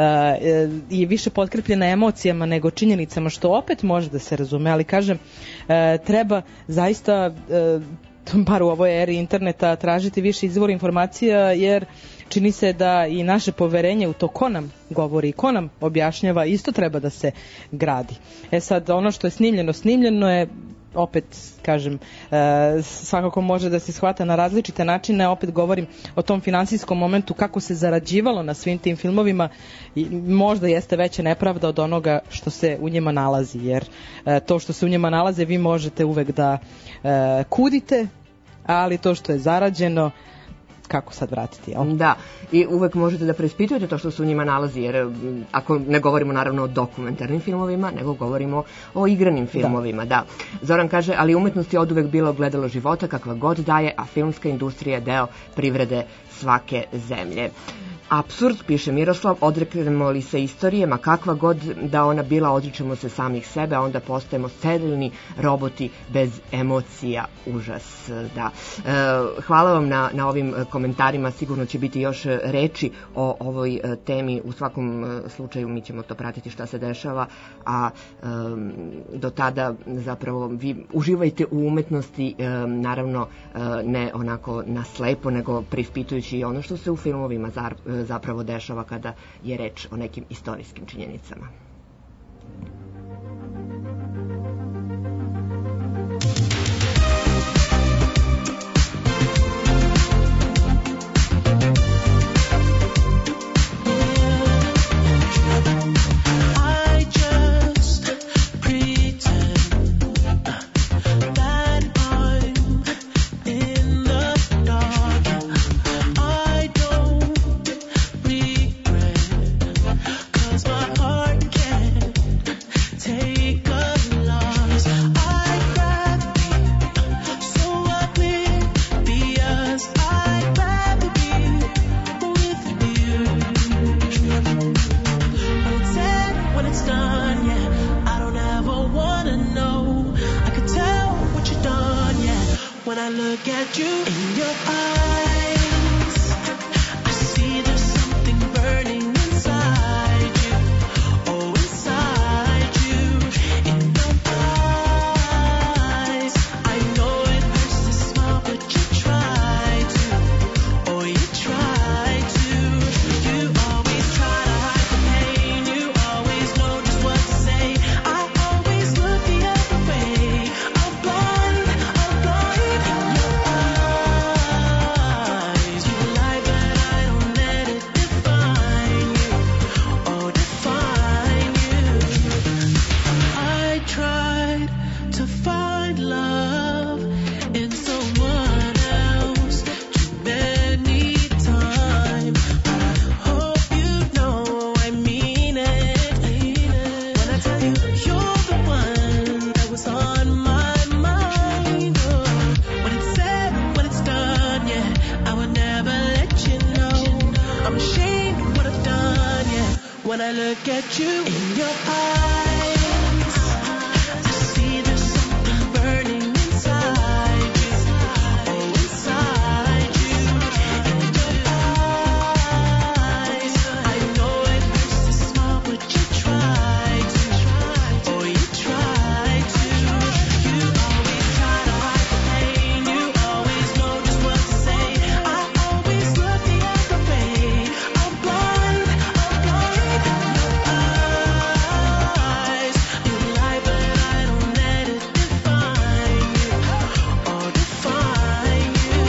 i više potkrepljena emocijama nego činjenicama, što opet može da se razume, ali kažem, treba zaista bar u ovoj eri interneta tražiti više izvora informacija, jer čini se da i naše poverenje u to ko nam govori i ko nam objašnjava isto treba da se gradi. Sad, ono što je snimljeno je, opet kažem, svakako može da se shvata na različite načine. Opet govorim o tom finansijskom momentu, kako se zarađivalo na svim tim filmovima, i možda jeste veća nepravda od onoga što se u njima nalazi, jer to što se u njima nalaze vi možete uvek da kudite, ali to što je zarađeno, kako sad vratiti, jel? Da, i uvek možete da preispitujete to što se u njima nalazi, jer ako ne govorimo naravno o dokumentarnim filmovima, nego govorimo o igranim filmovima, da. Zoran kaže: ali umetnost je oduvek bilo ogledalo života kakva god daje, a filmska industrija je deo privrede svake zemlje. Apsurd, piše Miroslav, odreknemo li se istorije, ma kakva god da ona bila, odričemo se samih sebe, a onda postajemo sterilni roboti bez emocija. Užas, da. Hvala vam na ovim komentarima, sigurno će biti još reči o ovoj temi, u svakom slučaju mi ćemo to pratiti šta se dešava, a do tada zapravo vi uživajte u umetnosti, naravno ne onako na slepo, nego preispitujući ono što se u filmovima zapravo dešava kada je reč o nekim istorijskim činjenicama. My heart can't when I look at you. In your eyes, I see there's something burning inside you. Oh, inside you. In your eyes, I know it hurts to smile, but you try to. Oh, you try to. You always try to hide the pain. You always know just what to say. I always look the other way. I'm blind in your eyes. You lie, but I don't let it define you. Oh, define you. I tried to find love in someone else too many times. I hope you know I mean it. When I tell you you're the one that was on my mind. Oh, when it's said, when it's done, yeah, I would never let you know. I'm ashamed of what I've done, yeah. When I look at you in your eyes, I see there's something burning inside you. Oh, inside you. In your eyes, I know it hurts to smile, but you try to. Oh, you try to. You always try to hide the pain. You always know just what to say. I always look the other way. I'm blind in your eyes. You lie, but I don't let it define you. Oh, define you.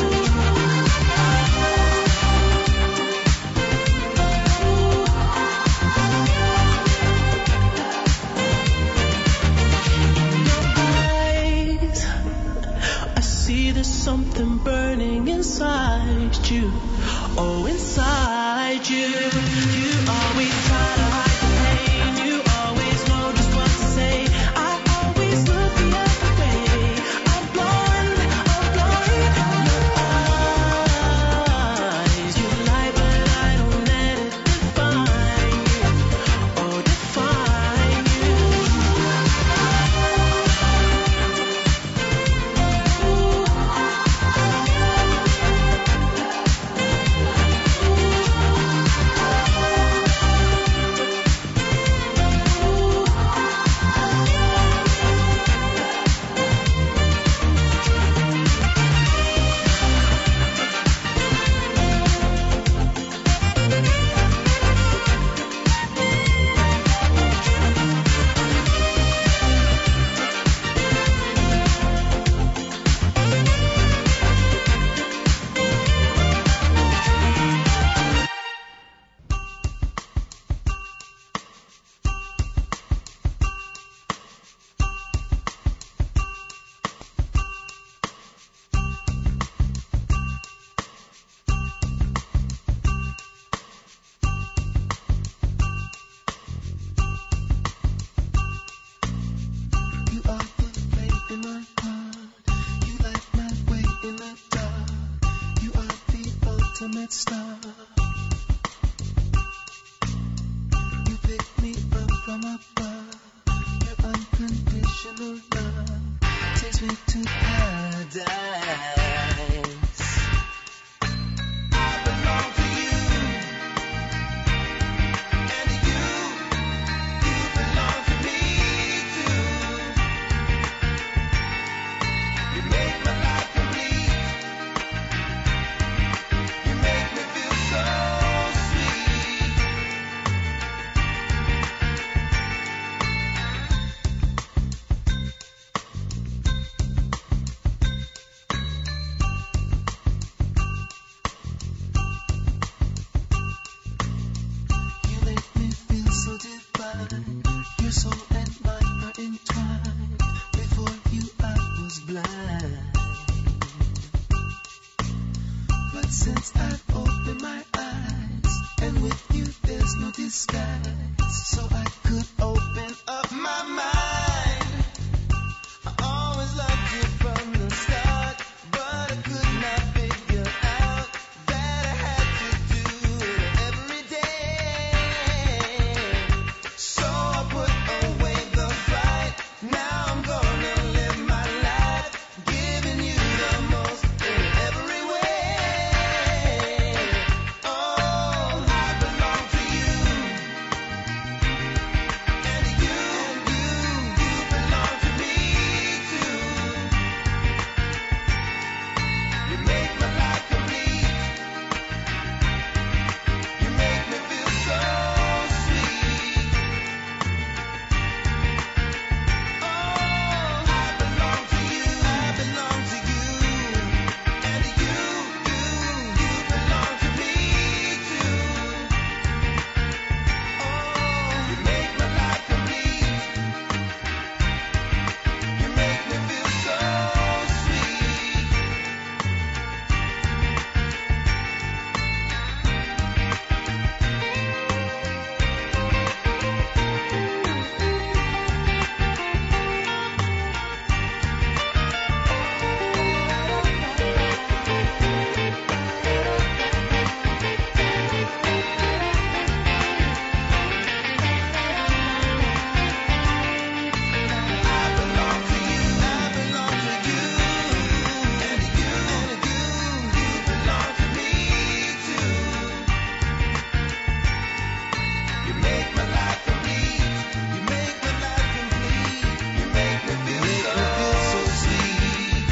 Eyes, I see there's something burning inside you. Oh, inside you. You always try to hide the pain. You always know just what to say. I always look the other way. I'm blind in your eyes. You lie, but I don't let it define you. Oh, define you. You are the flame in my heart. You light my way in the dark. You are the ultimate star. You pick me up from above. Your unconditional love takes me to paradise. I belong to you, and you belong to me too. You make my life complete. You make me feel so sweet. You make me feel so divine. Your soul and mine are entwined. Before you I was blind, but since I've opened my eyes, and with you there's no disguise, so I could open up my mind. I always loved you from the start, but I could not figure out that I had to do it every day. So I put away the fight. Now I'm gonna live my life, giving you the most. You make my life complete. You make my life complete. You make me feel so sweet.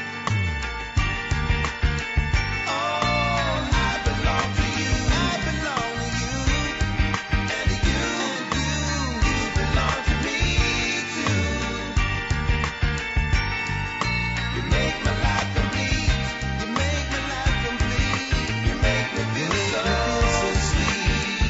Oh, I belong to you. I belong to you. And you belong to me too. You make my life complete. You make my life complete. You make me feel so sweet.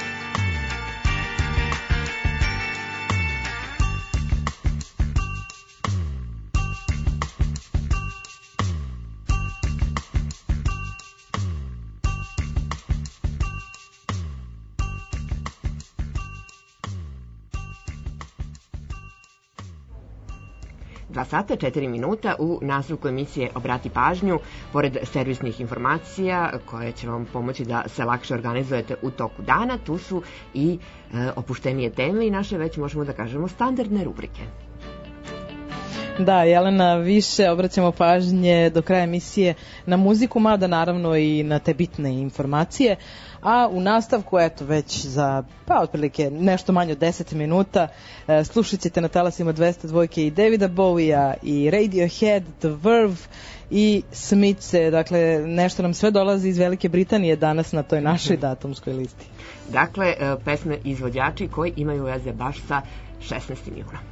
Dva sata, 4 minuta u nastavku emisije Obrati pažnju. Pored servisnih informacija koje će vam pomoći da se lakše organizujete u toku dana, tu su i opuštenije teme i naše, već možemo da kažemo, standardne rubrike. Da, Jelena, više obraćamo pažnje do kraja emisije na muziku, mada naravno i na te bitne informacije. A u nastavku, eto, već za, otprilike nešto manje od 10 minuta, slušat ćete na talasima 202 i Davida Bowija i Radiohead, The Verve i Smithe. Dakle, nešto nam sve dolazi iz Velike Britanije danas na toj našoj datumskoj listi. Dakle, pesme izvođači koji imaju veze baš sa 16. junom.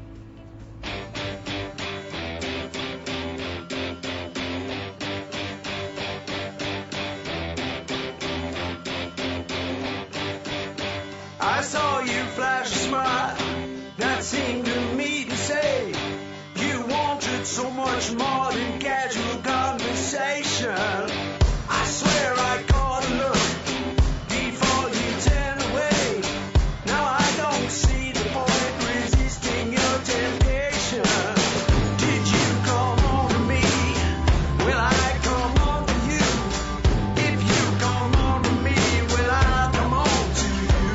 I saw you flash a smile that seemed to me to say you wanted so much more than casual conversation. I swear I caught a look before you turned away. Now I don't see the point resisting your temptation. Did you come on to me? Will I come on to you? If you come on to me, will I come on to you?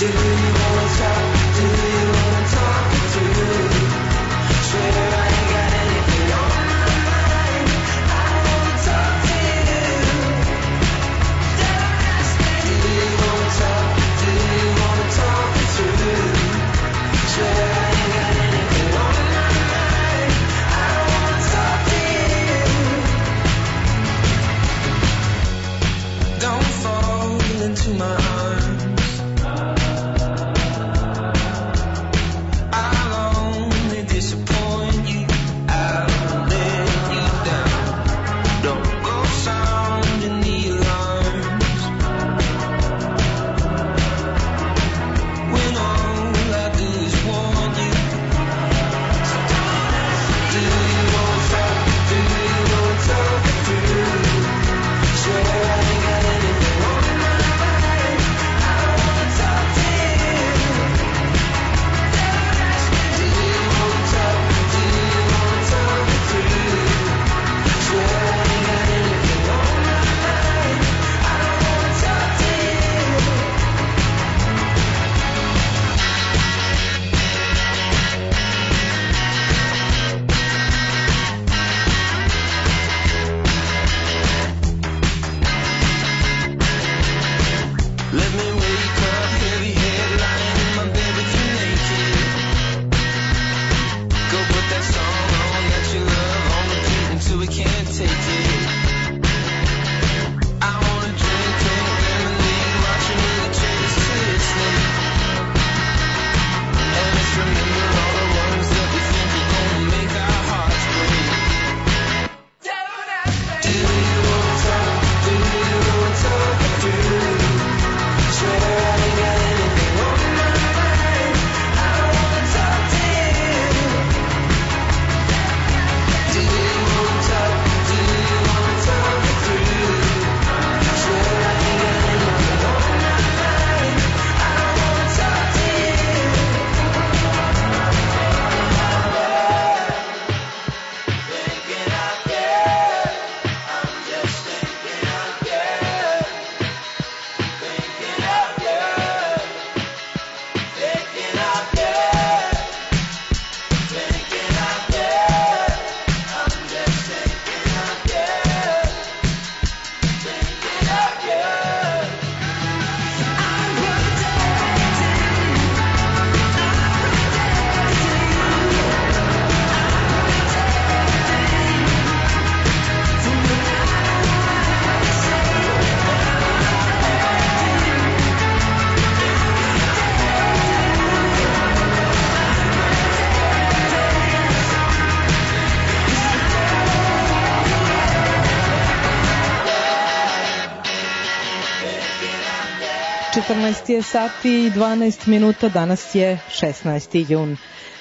14 je sati i 12 minuta, danas je 16. jun.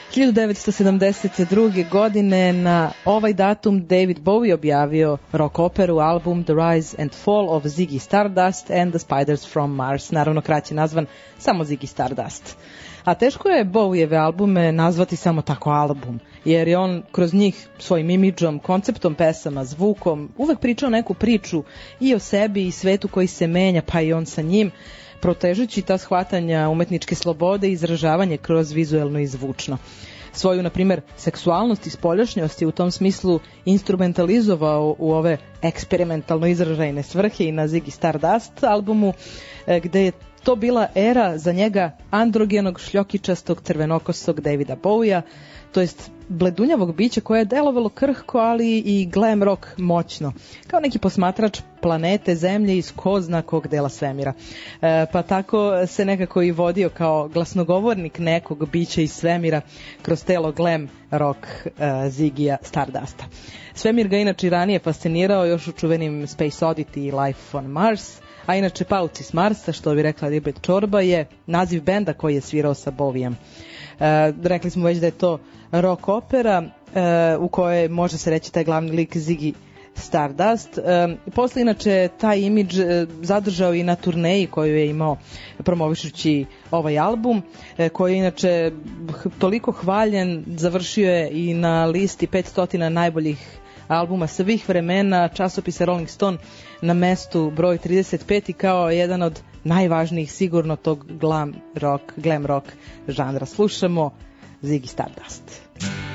1972. godine na ovaj datum David Bowie objavio rock operu album The Rise and Fall of Ziggy Stardust and the Spiders from Mars, naravno kraće nazvan samo Ziggy Stardust. A teško je Bowieve albume nazvati samo tako album, jer je on kroz njih svojim imidžom, konceptom pesama, zvukom uvek pričao neku priču i o sebi i svetu koji se menja, pa i on sa njim, protežući ta shvatanja umetničke slobode i izražavanje kroz vizuelno i zvučno. Svoju, na primer, seksualnost i spoljašnjost je u tom smislu instrumentalizovao u ove eksperimentalno izražajne svrhe i na Ziggy Stardust albumu, gde je to bila era za njega androgenog, šljokičastog, crvenokosog Davida Bowija, to jest bledunjavog bića koje je delovalo krhko, ali i glam rock moćno, kao neki posmatrač planete Zemlje iz ko zna kog dela svemira. Pa tako se nekako i vodio kao glasnogovornik nekog bića iz svemira kroz telo glam rock Ziggyja Stardusta. Svemir ga inače ranije fascinirao još u čuvenim Space Oddity i Life on Mars, a inače Pauci s Marsa, što bi rekla Libet Čorba, je naziv benda koji je svirao sa Bowijem. Rekli smo već da je to rock opera u kojoj može se reći taj glavni lik Ziggy Stardust. Posle inače taj imidž zadržao i na turneji koju je imao promovišući ovaj album, koji je inače toliko hvaljen, završio je i na listi 500 najboljih albuma svih vremena časopisa Rolling Stone na mestu broj 35 i kao jedan od najvažnijih sigurno tog glam rock žanra. Slušamo Ziggy Stardust.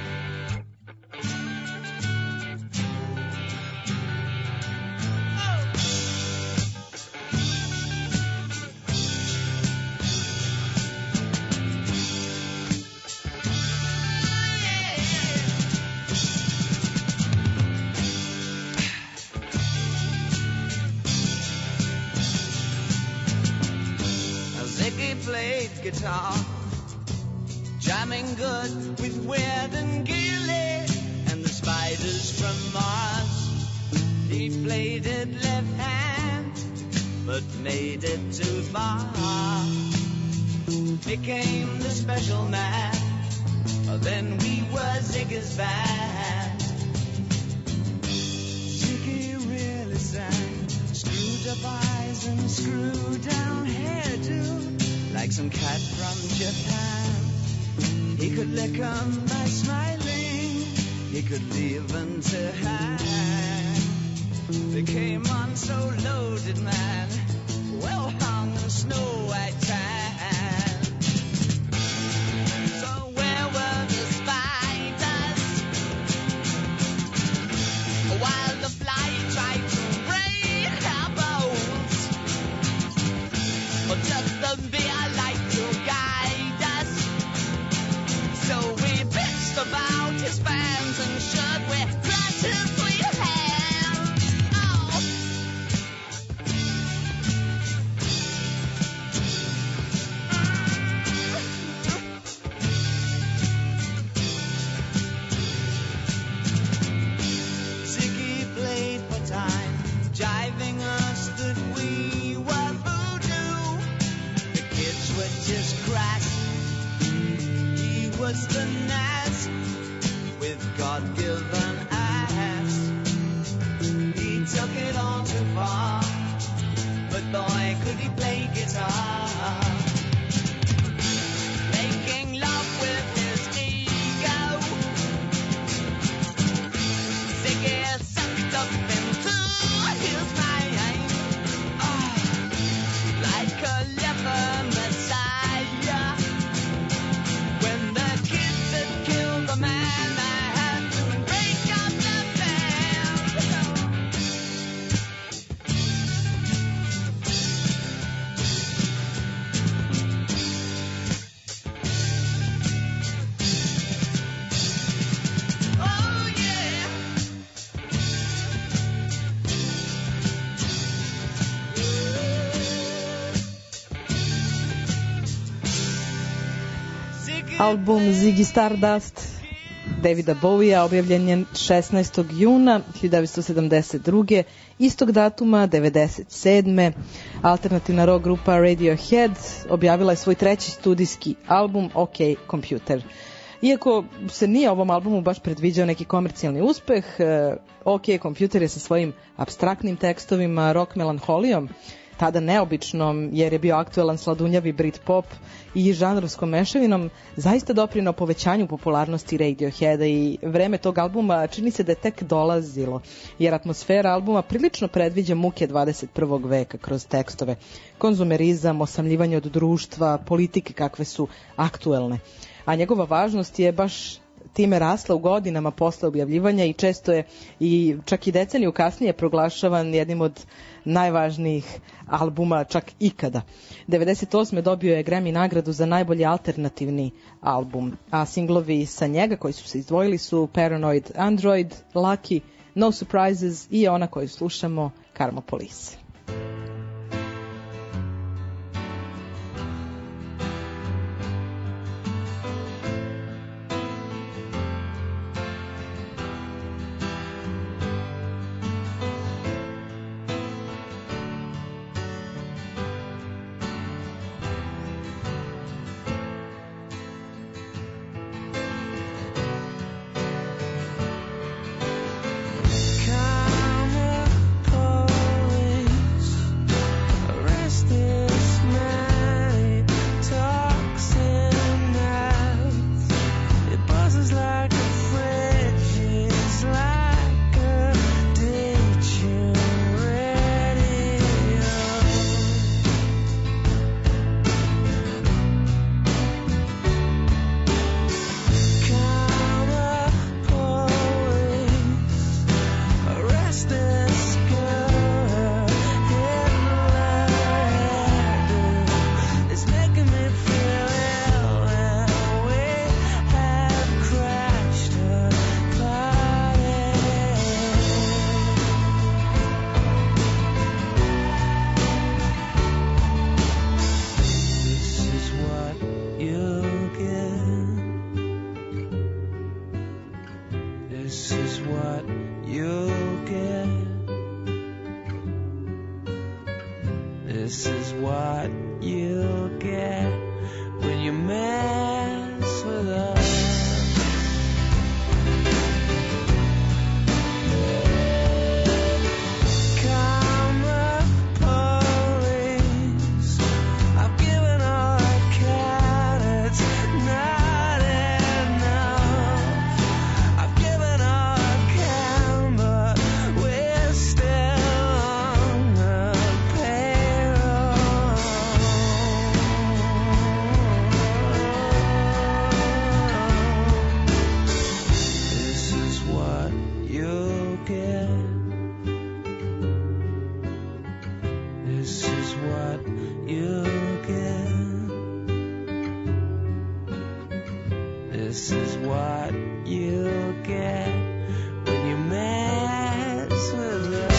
Guitar, jamming good with Weird and Gilly and the Spiders from Mars. He played it left hand, but made it too far. Became the special man, then we were Ziggy's band. Ziggy really sang, screwed up eyes and screwed down hairdo. Like some cat from Japan, he could lick 'em by smiling, he could leave them to hang. They came on so loaded, man, well hung in snow white tan. So where were the spiders while the fly tried to break our bones? Or just the beer light to guide us? So we bitched about his fans and should we clutch his sweet hand? Oh. Ziggy played for time, jiving us that we were voodoo. The kids were just crass. He was the Nas with God-given ass. He took it all too far, but boy, could he play guitar. Making love with his ego, Ziggy sucked up into his mind. Oh, like a leper messiah. When the kids had killed the man, I had to break up the band. Oh yeah. Album Ziggy Stardust Davida Bowija objavljen je 16. juna 1972. Istog datuma 1997. Alternativna rock grupa Radiohead objavila je svoj treći studijski album OK Computer. Iako se nije ovom albumu baš predviđao neki komercijalni uspeh, OK Computer je sa svojim apstraktnim tekstovima, rock melanholijom, tada neobičnom jer je bio aktuelan sladunjavi Britpop i žanrovskom mešavinom, zaista doprineo povećanju popularnosti Radioheada i vreme tog albuma čini se da je tek dolazilo, jer atmosfera albuma prilično predviđa muke 21. veka kroz tekstove, konzumerizam, osamljivanje od društva, politike kakve su aktuelne. A njegova važnost je baš time rasla u godinama posle objavljivanja i često je i čak i deceniju kasnije proglašavan jednim od najvažnijih albuma čak ikada. 98. dobio je Grammy nagradu za najbolji alternativni album, a singlovi sa njega koji su se izdvojili su Paranoid Android, Lucky, No Surprises i ona koju slušamo, Karma Police. Karma police. what you'll get. This is what you'll get. This is what you'll get when you mess with us. This is what you'll get when you mess with us.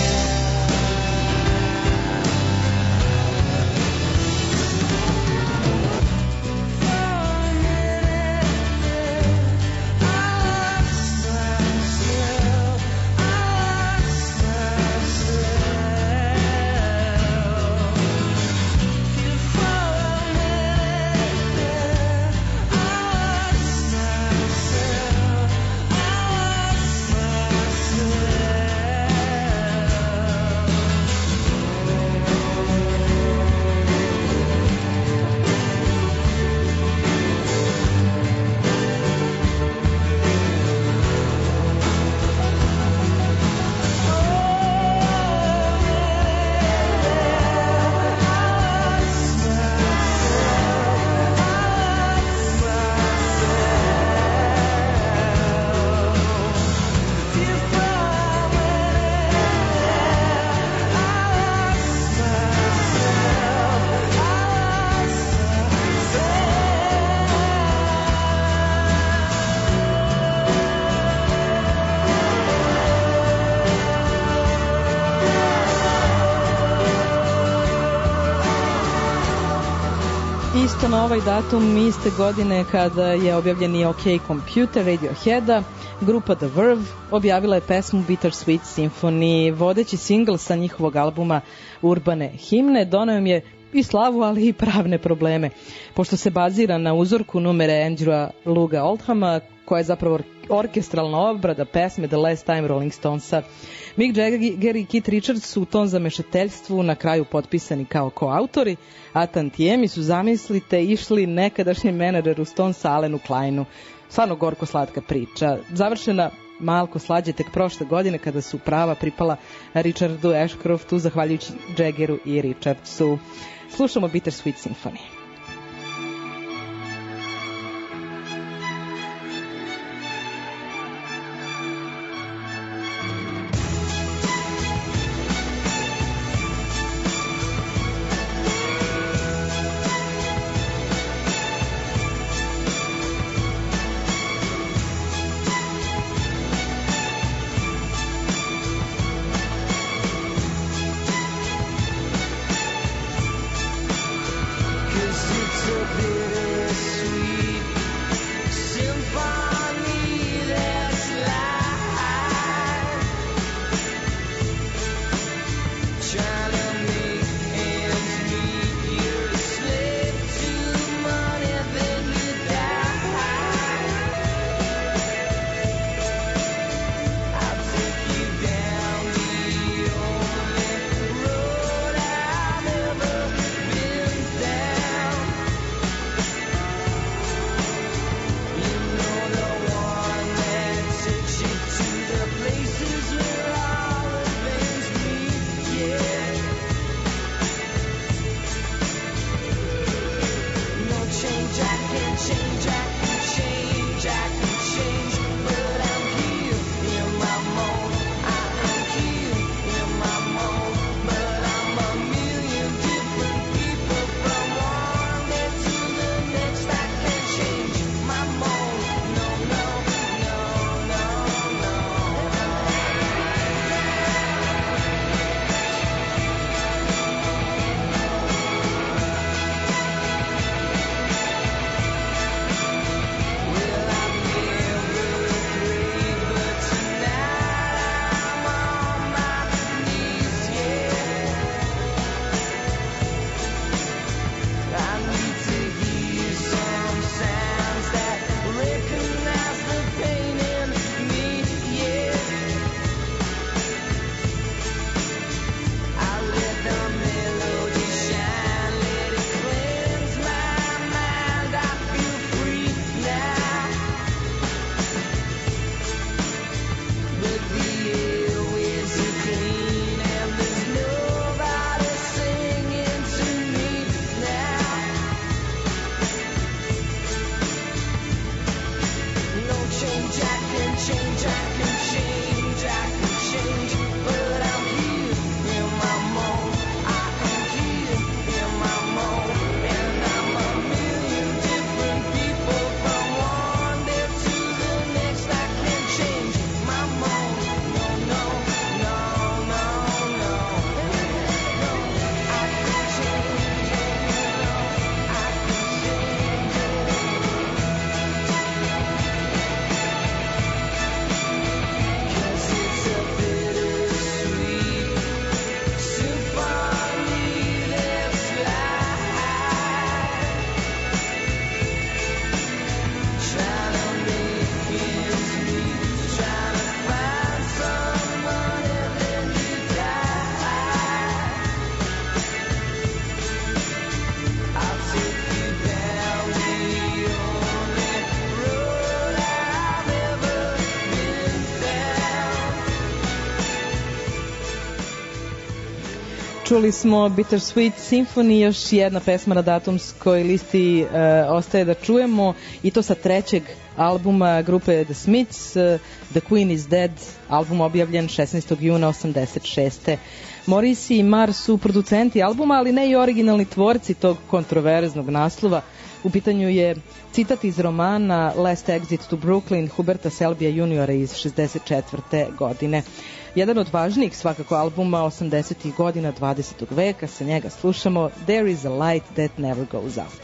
Isto na ovaj datum, iste godine kada je objavljen i OK Computer Radioheada, grupa The Verve objavila je pesmu Bittersweet Symphony, vodeći singl sa njihovog albuma Urbane himne. Doneo im je i slavu, ali i pravne probleme, pošto se bazira na uzorku numere Andrewa Luga Oldhama, koja je zapravo orkestralna obrada pesme The Last Time Rolling Stonesa. Mick Jagger i Keith Richards su u tom zamešateljstvu na kraju potpisani kao koautori, a tantijemi su, zamislite, išli nekadašnjem menadžeru Stonesa Alenu Kleinu. Stvarno gorko slatka priča. Završena malko slađe tek prošle godine kada su prava pripala Richardu Ashcroftu, zahvaljujući Jaggeru i Richardsu. Slušamo Bittersweet Symphony. Čuli smo Bittersweet Symphony, još jedna pesma na datumskoj listi ostaje da čujemo, i to sa trećeg albuma grupe The Smiths, The Queen is Dead, album objavljen 16. juna 86. Morrissey i Marr su producenti albuma, ali ne i originalni tvorci tog kontroverznog naslova. U pitanju je citat iz romana Last Exit to Brooklyn Huberta Selbija juniora iz 64. godine. Jedan od važnijih svakako albuma 80. godina 20. veka, sa njega slušamo There is a light that never goes out.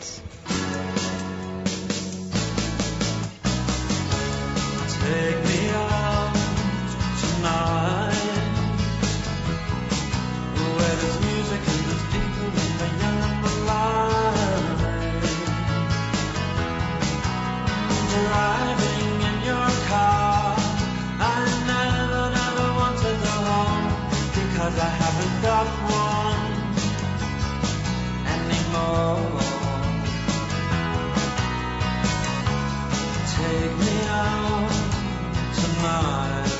Take me out tonight, where there's music and there's people and the young and the light. Driving in your car, I never want to go home, because I haven't got one anymore. Take me out tonight,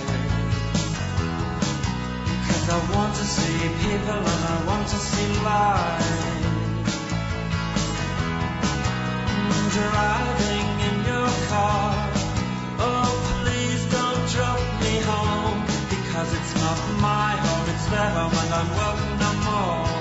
because I want to see people and I want to see light. Driving in your car, oh please don't drop me home, because it's not my home, it's their home and I'm welcome no more.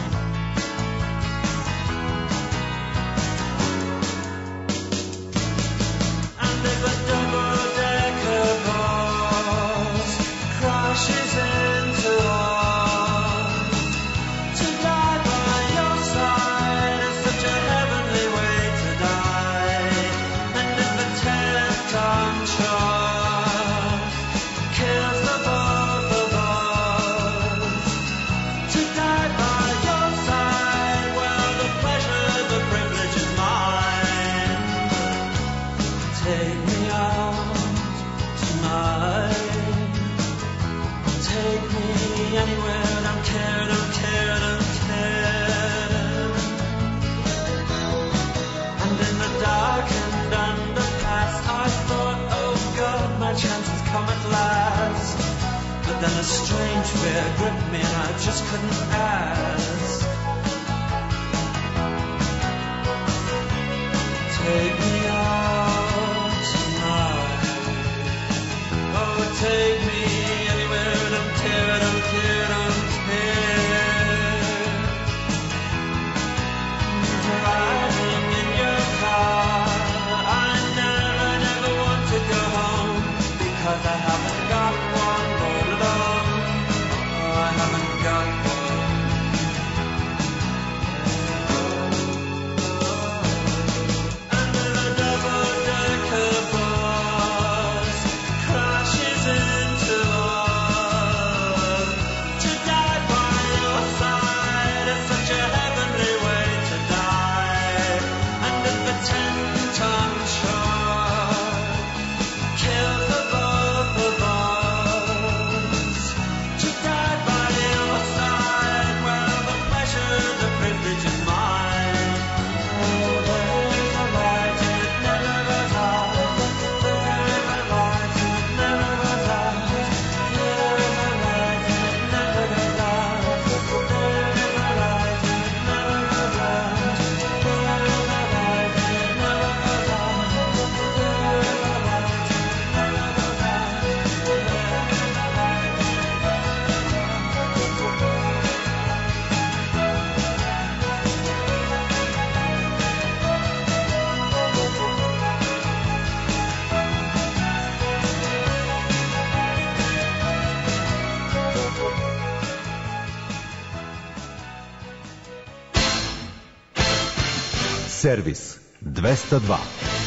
And if a double-decker bus crashes into us, to die by your side is such a heavenly way to die. And if a 10-ton truck kills the both of us, to die by your side, well, the pleasure, the privilege is mine. Take me out tonight, take me anywhere, don't care, don't care, don't care. And in the dark and underpass, I thought, oh God, my chance has come at last. But then a strange fear gripped me and I just couldn't ask. Take me out tonight, oh take me anywhere, don't care, don't care, don't care. Driving in your car, I never want to go home, because I haven't got one all alone. Oh, I haven't got one. And then a double-decker bus crashes into us, to die by your side is such a heavenly way to die. And if a 10-ton truck kills the both of us, to die by your side, well, the pleasure, the privilege is mine. Oh, there's a light, it never goes out. There's a light, it never goes out. There's a light, it never goes out. There's a light, it never goes out. There's a light, it never goes out. There's a light, it never goes out. Servis 202.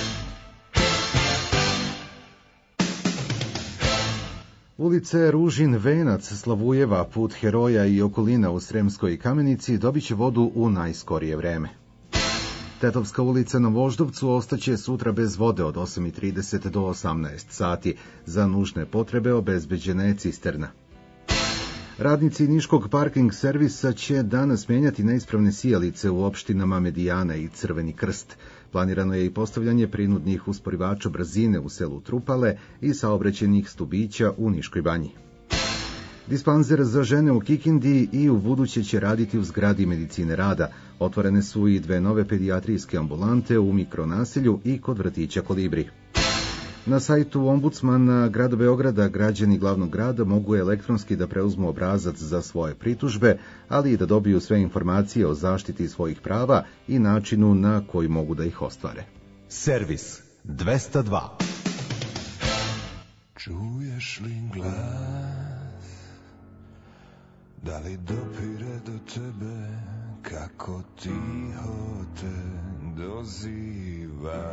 Ulice Ružin Venac, Slavujeva, Put heroja i okolina u Sremskoj Kamenici dobit će vodu u najskorije vreme. Tetovska ulica na Voždovcu ostaće sutra bez vode od 8:30 do 18 sati. Za nužne potrebe obezbeđena je cisterna. Radnici Niškog parking servisa će danas menjati neispravne sijalice u opštinama Medijana i Crveni Krst. Planirano je i postavljanje prinudnih usporivača brzine u selu Trupale i saobraćajnih stubića u Niškoj banji. Dispanzer za žene u Kikindi i u buduće će raditi u zgradi medicine rada. Otvorene su i 2 nove pedijatrijske ambulante u mikronaselju i kod vrtića Kolibri. Na sajtu Ombudsmana grada Beograda građani glavnog grada mogu elektronski da preuzmu obrazac za svoje pritužbe, ali i da dobiju sve informacije o zaštiti svojih prava i načinu na koji mogu da ih ostvare. Servis 202. Čuješ li glas? Da li dopire do tebe kako tiho te doziva?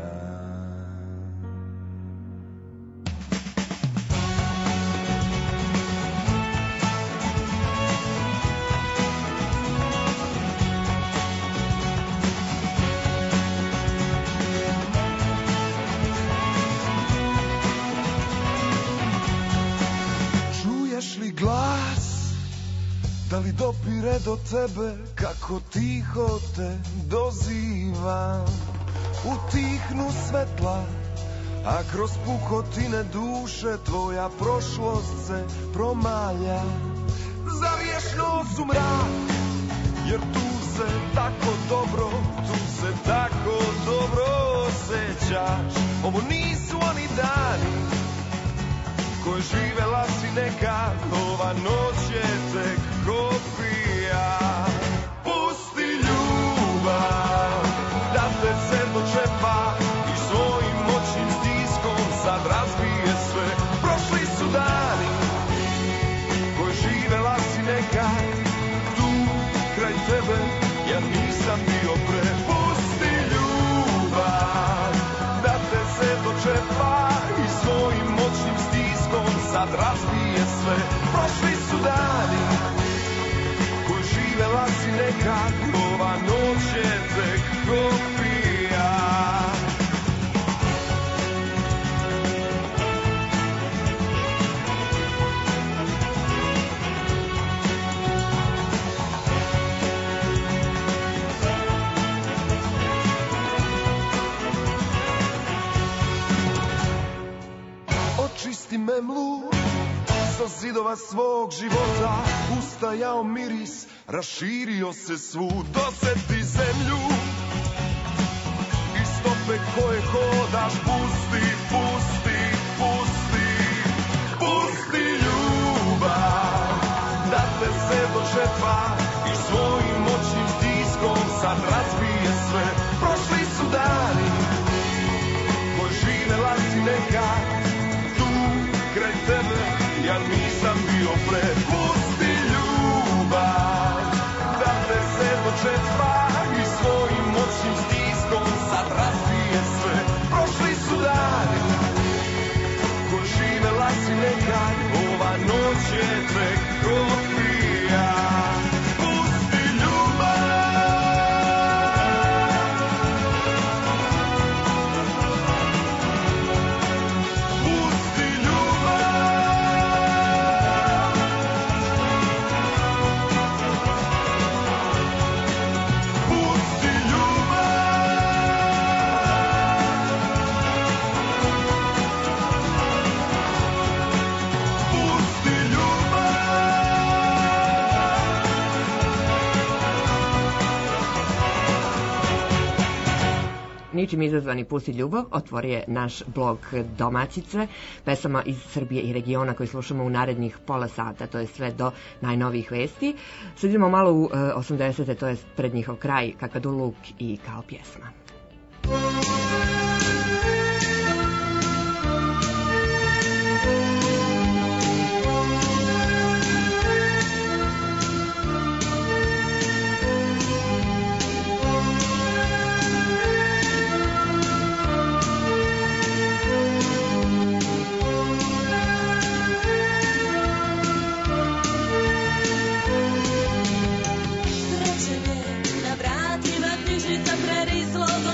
Glas, da li dopire do tebe kako tiho te doziva? Utihnu svetla, a kroz pukotine duše tvoja prošlost se promalja. Za vječnost u mrak, jer tu se tako dobro osjećaš. Ovo nisu oni dani koje živela si nekad, ova noć je tek kopija. Pusti ljubav da te se dočepa i svojim moćnim stiskom sad razbije sve. Prošli su dani koje živela si nekad, tu kraj tebe ja nisam bio pre. Pusti ljubav da te se dočepa i svojim moćnim stiskom sad razbije sve. Prošli su dani koji živela si nekad, ova noć je tek kopija. Očisti memlu sa zidova svog života, ustajao miris, raširio se svud. Doseti zemlju i stope koje hodaš. Pusti, pusti, pusti, pusti ljubav da te se dočepa i svojim moćnim stiskom sad razbije sve. Prošli su dani koji živela si nekad, kraj tebe ja nisam bio pre. Pusti ljubav da te se dočepa i svojim moćnim stiskom sad razbije sve. Prošli su dani koji živela si nekad, ova noć je tek kopija. Pusti ljubav. Ničim izazvani Pusti ljubav otvorio je naš blog Domaćice, pesama iz Srbije i regiona koji slušamo u narednih pola sata, to je sve do najnovijih vesti. Sad idemo malo u 80. to je pred njihov kraj, Kakaduluk i Kao pjesma. Na vratima knjižica prerislo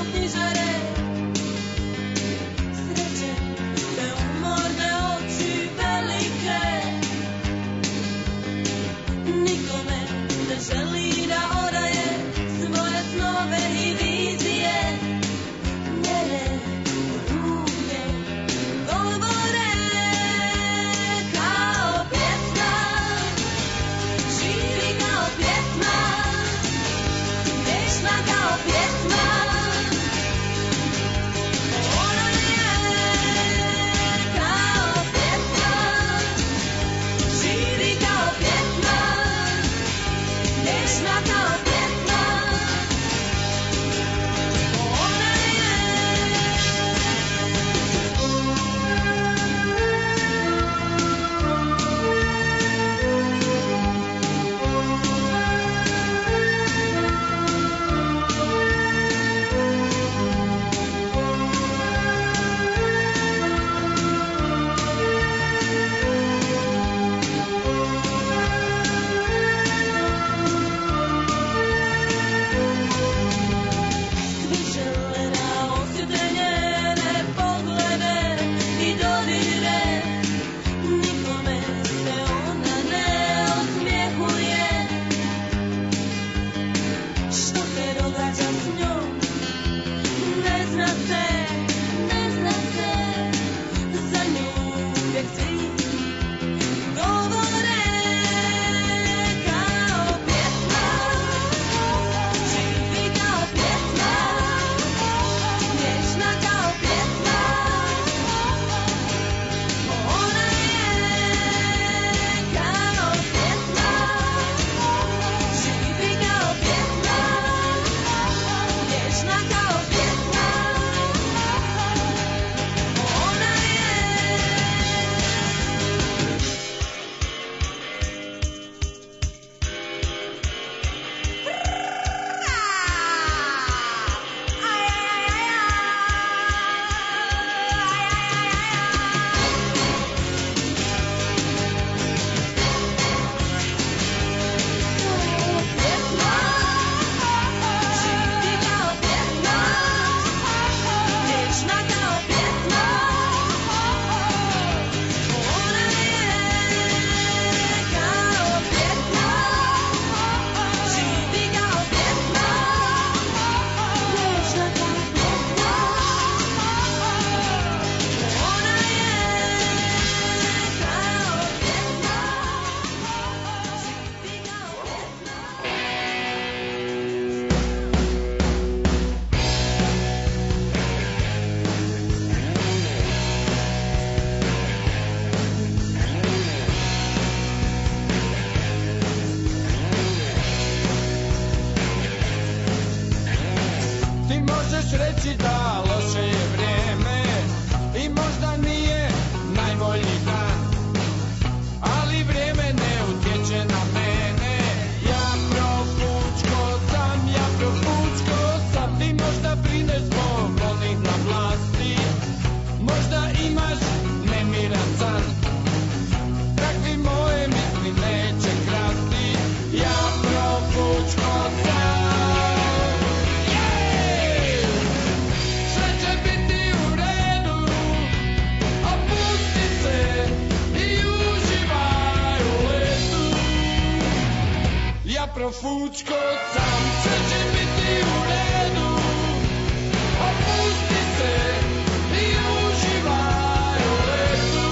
profučko sam, sve će biti u redu. Opusti se i uživaj u letu.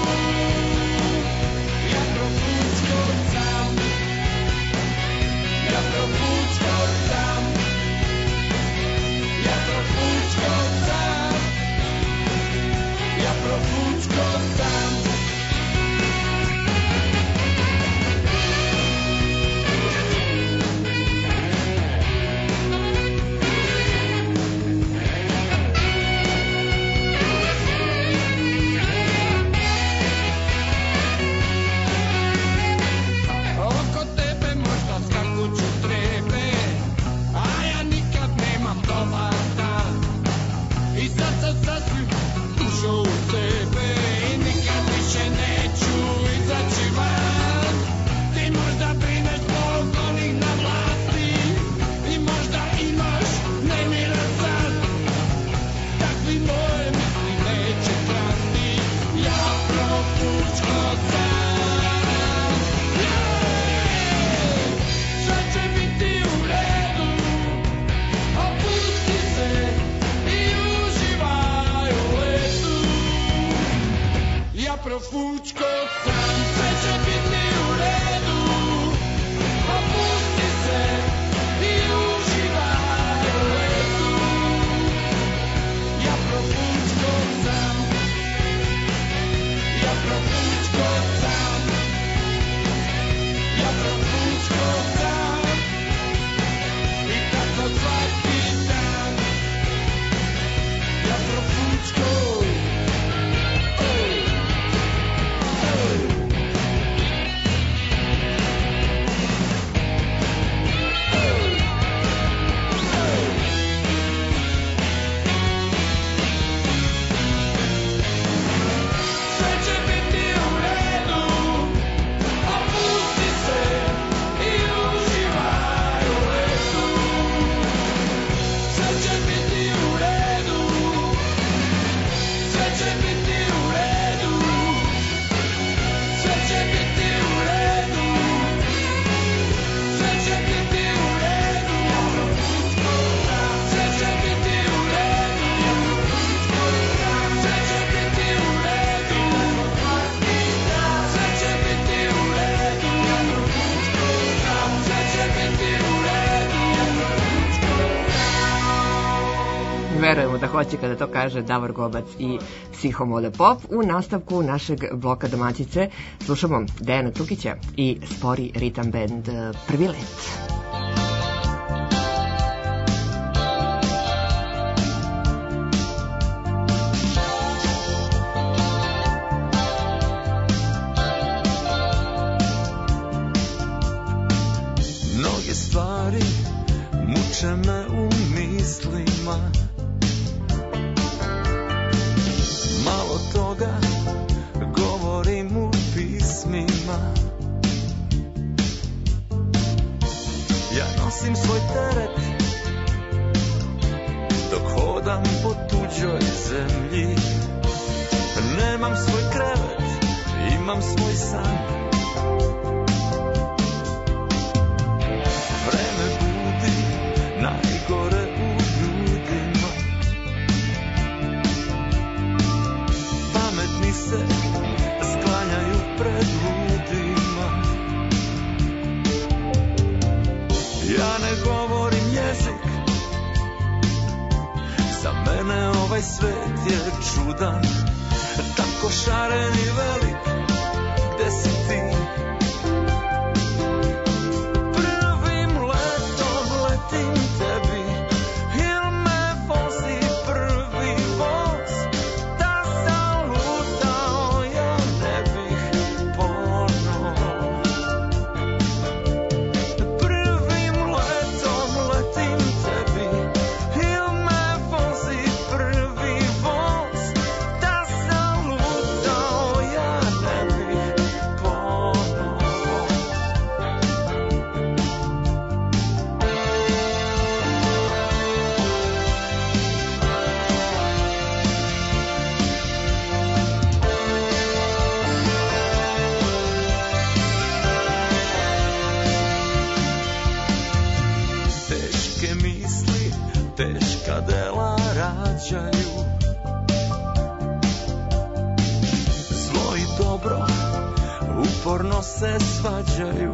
Ja profučko sam, ja profučko sam, ja profučko sam, ja profučko sam. Oko tebe možda skakuću trebe, a ja nikad nemam dobar dan. I sad sam sasvim ušao u sebe i nikad više neću izaći van. Ti možda brineš zbog onih na vlasti i možda imaš nemiran san. Takvi moje misli neće krasti, ja profučko sam. Sve će biti u redu, opusti se i uživaj u letu. Ja profučko sam, sve će biti u redu, opusti se i uživaj u letu. Ja profučko sam, ja profučko sam, ja profučko sam. I tako svaki dan, ja profučko. Sve će biti u redu, opusti se i uživaj u letu. Sve će biti u redu, sve će biti u redu, sve će biti u redu, sve će biti u redu. Sve će biti u redu, sve će biti u redu, sve će biti u redu, sve će biti u redu. Verujemo da hoće kada to kaže Davor Gobac i Psihomode Pop. U nastavku našeg bloka domaćice slušamo Dejana Cukića i Spori ritam band Prvi let. Mnoge stvari muče me u mislima. Malo toga govorim u pismima. Ja nosim svoj teret dok hodam po tuđoj zemlji. Nemam svoj krevet, imam svoj san. Vreme budi najgore u ljudima. Pametni se sklanjaju pred ludima. Ja ne govorim jezik, za mene ovaj svet je čudan. Tako šaren i velik, gde si ti? Prvim letom letim tebi, il me vozi prvi voz. Da sam lutao, ja ne bih ponovo. Prvim letom letim tebi, il me vozi prvi voz. Da sam lutao, ja ne svađaju. Zlo i dobro uporno se svađaju.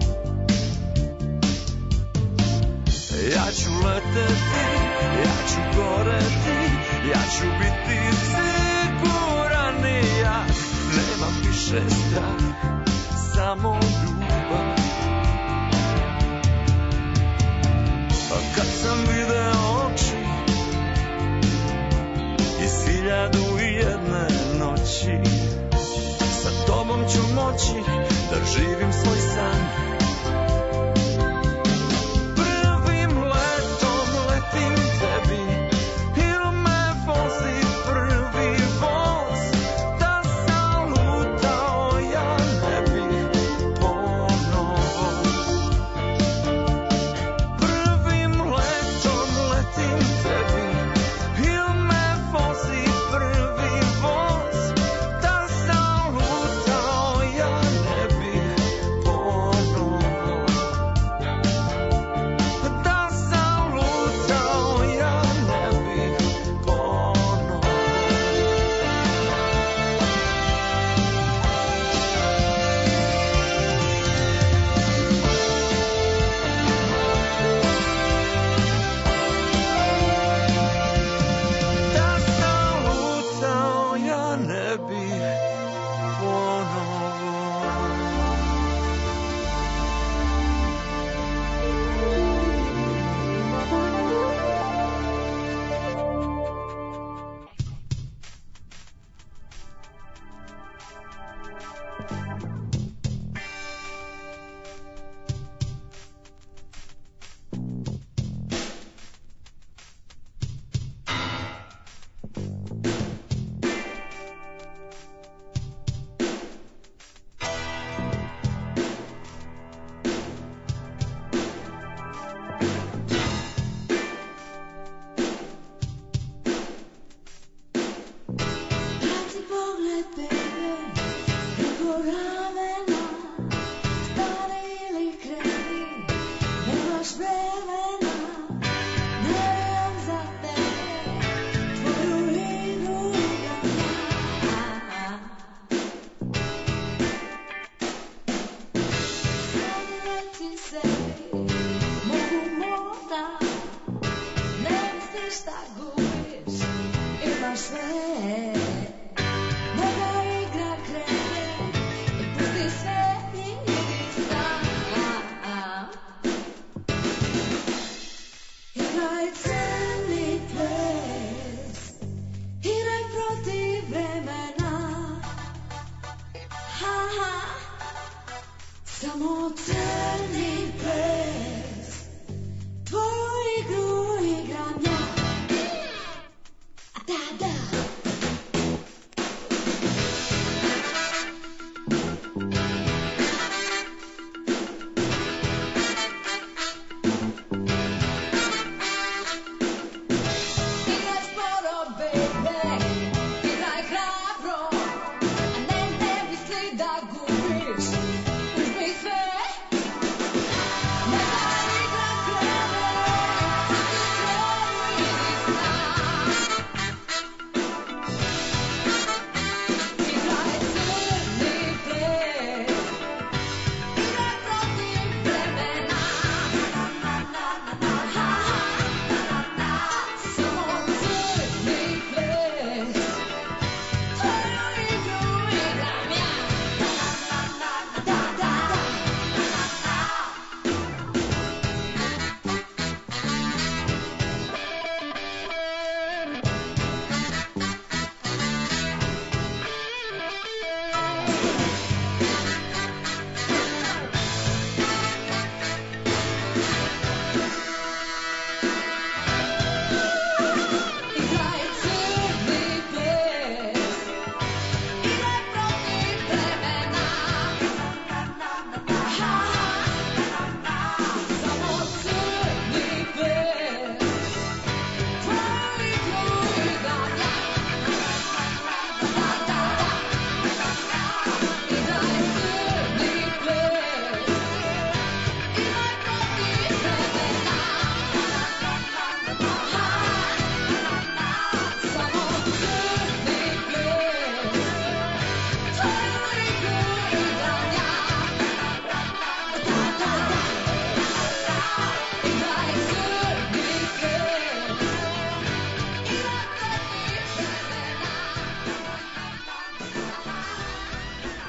Ja ću leteti, ja ću goreti, ja ću biti siguran i ja. Nemam više strah, samo ljubav. A kad sam video oči iz 1001 noći, sa tobom ću moći da živim svoj san. Da gubiš, uzmi sve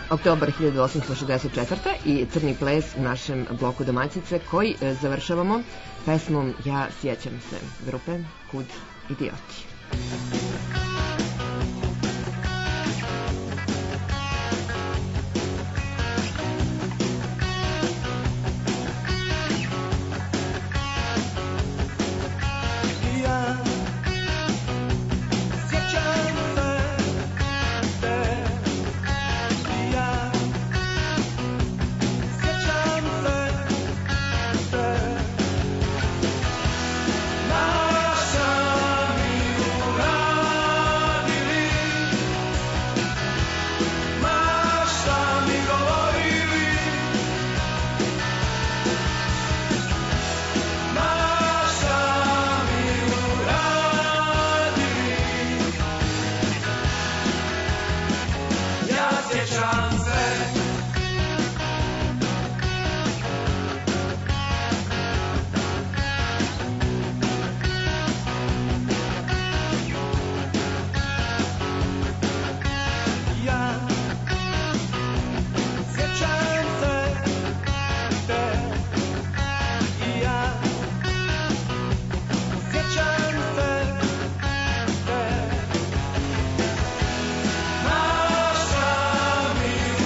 Oktobar 1864. i Crni ples u našem bloku domaćice koji završavamo pesmom Ja sjećam se grupe Kud idioti. Naša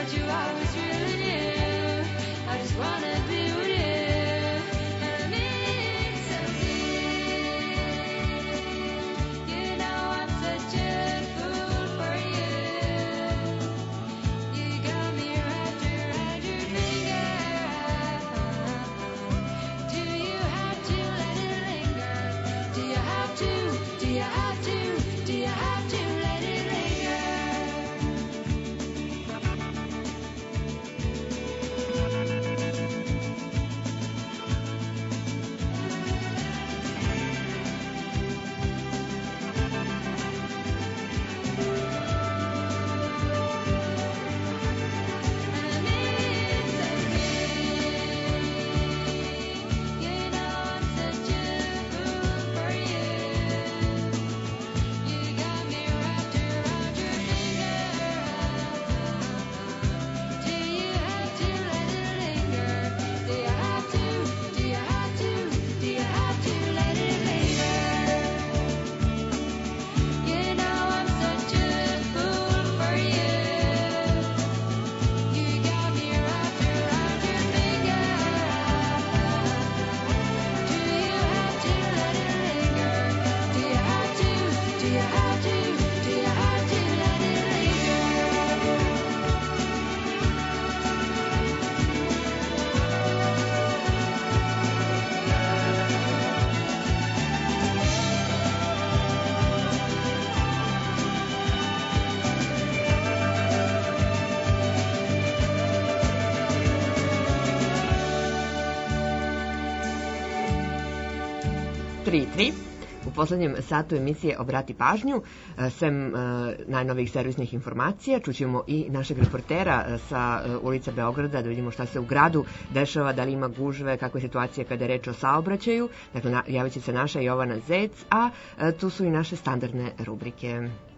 U poslednjem satu emisije Obrati pažnju, sem najnovijih servisnih informacija, čućemo i našeg reportera sa ulica Beograda da vidimo šta se u gradu dešava, da li ima gužve, kakva je situacija kada je reč o saobraćaju. Dakle, javit će se naša Jovana Zec, a tu su i naše standardne rubrike.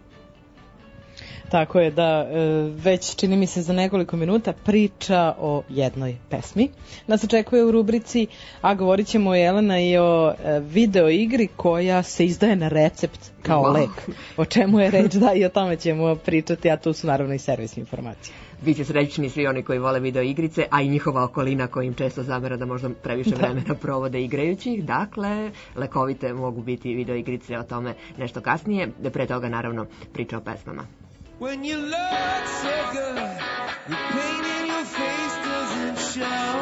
Tako je, da, već čini mi se za nekoliko minuta priča o jednoj pesmi. Nas očekuje u rubrici, a govorit ćemo, Jelena, i o video igri koja se izdaje na recept kao lek. O čemu je reč, da, i o tome ćemo pričati, a tu su naravno i servisne informacije. Biće srećni svi oni koji vole video igrice, a i njihova okolina koja im često zamera da možda previše vremena provode igrajući ih. Dakle, lekovite mogu biti video igrice, o tome nešto kasnije. Pre toga, naravno, priča o pesmama. When you look so good, the pain in your face doesn't show.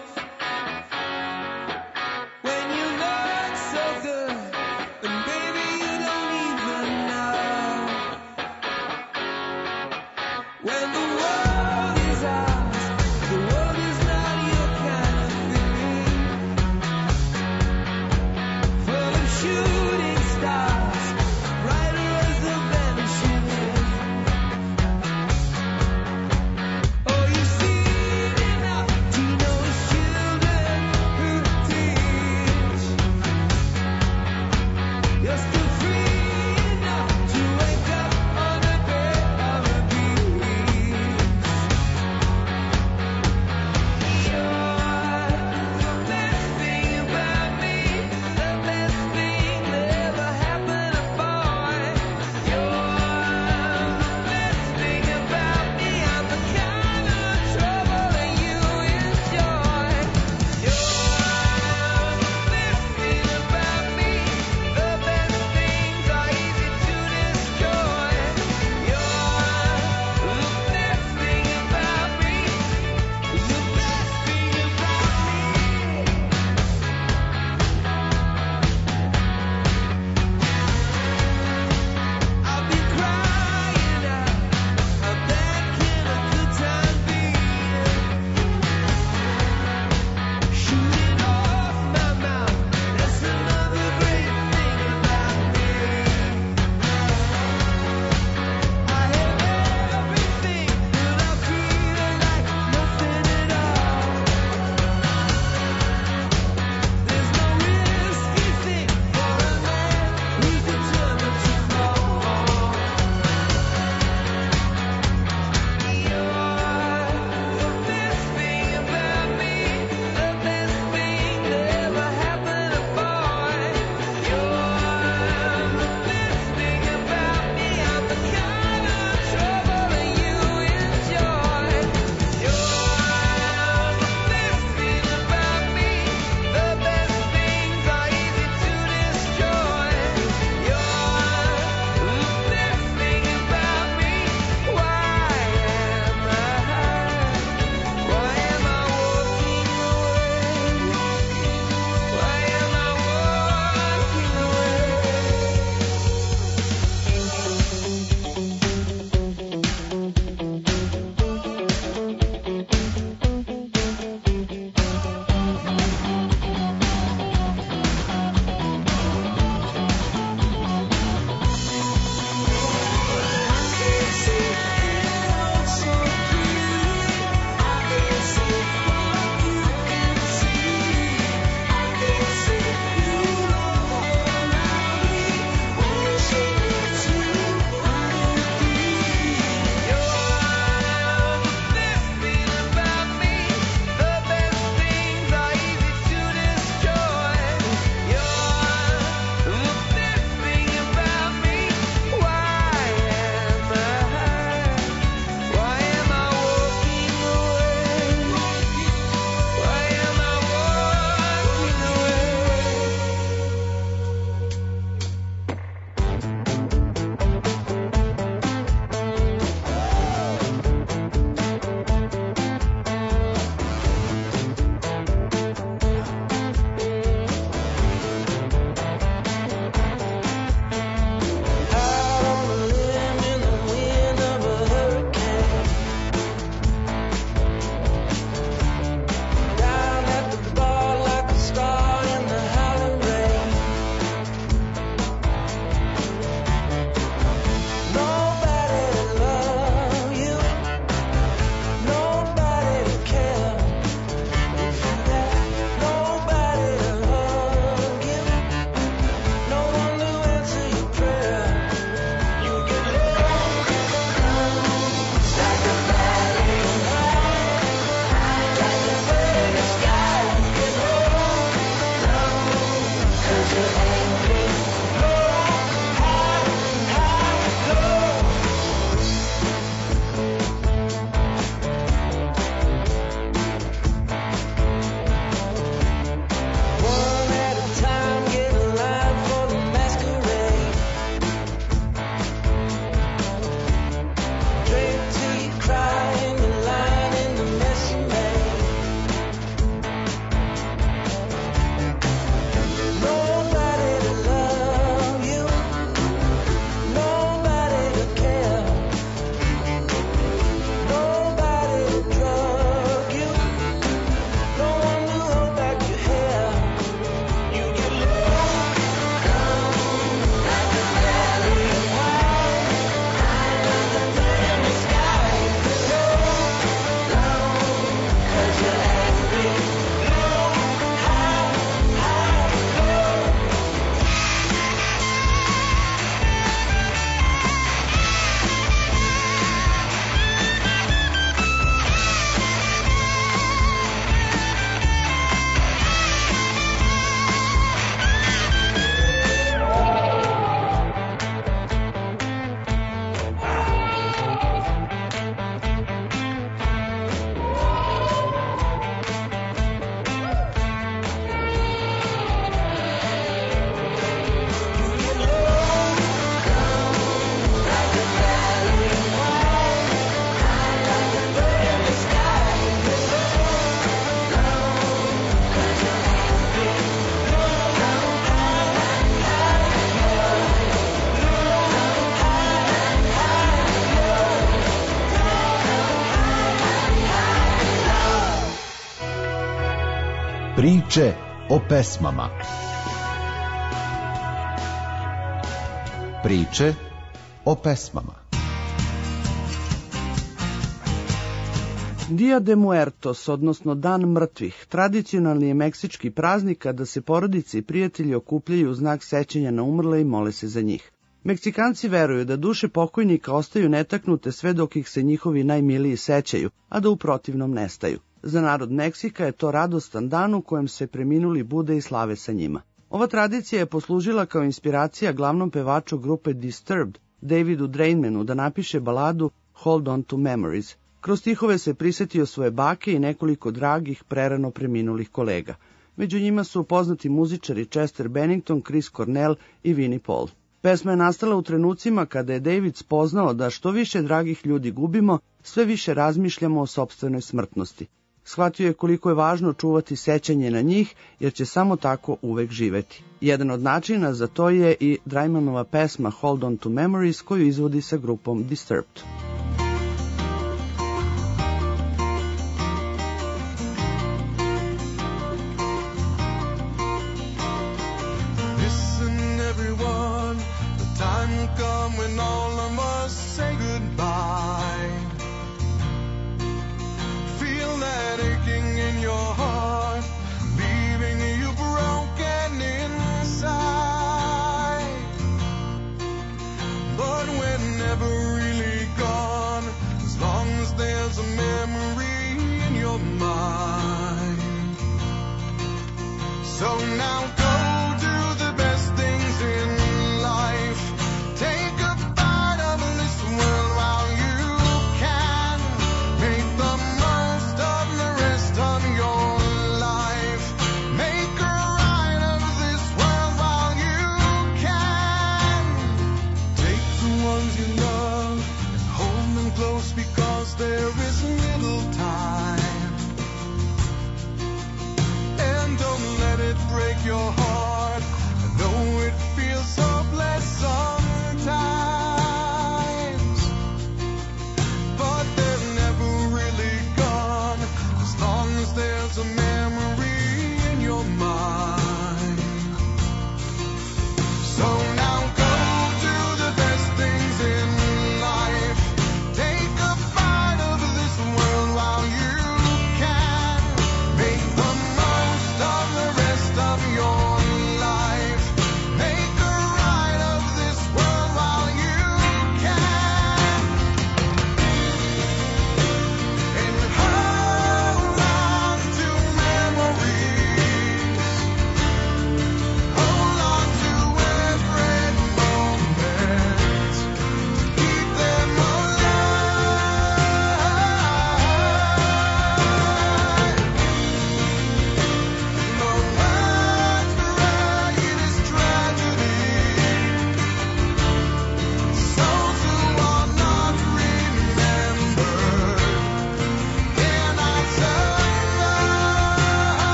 When you look so good, and baby you don't even know. When the world is ours, the world is not your kind of thing. Full of shooting stars, brighter as the vanishing wind. You're still free enough to wake up on the bed of a beach. Priče o pesmama. Priče o pesmama. Dia de Muertos, odnosno Dan mrtvih, tradicionalni je meksički praznik kada se porodice i prijatelji okupljaju u znak sećanja na umrle i mole se za njih. Meksikanci veruju da duše pokojnika ostaju netaknute sve dok ih se njihovi najmiliji sećaju, a da u protivnom nestaju. Za narod Meksika je to radostan dan u kojem se preminuli bude i slave sa njima. Ova tradicija je poslužila kao inspiracija glavnom pevaču grupe Disturbed, Davidu Drainmanu, da napiše baladu Hold on to Memories. Kroz stihove se prisetio svoje bake i nekoliko dragih, prerano preminulih kolega. Među njima su poznati muzičari Chester Bennington, Chris Cornell i Vinnie Paul. Pesma je nastala u trenucima kada je David spoznao da što više dragih ljudi gubimo, sve više razmišljamo o sopstvenoj smrtnosti. Shvatio je koliko je važno čuvati sećanje na njih, jer će samo tako uvek živeti. Jedan od načina za to je i Drainmanova pesma Hold on to Memories, koju izvodi sa grupom Disturbed. Come when all of us say goodbye. Feel that aching in your heart, leaving you broken inside. But we're never really gone, as long as there's a memory in your mind. So now go do the best things in life. Take a bite of this world while you can. Make the most of the rest of your life. Make a right of this world while you can. Take the ones you love and hold them close, because there is little time. And don't let it break your heart. I know it feels hopeless sometimes, but they're never really gone, as long as there's a memory in your mind. So now go do the best things in life. Take a bite of this world while you can. Make the most of the rest of your life.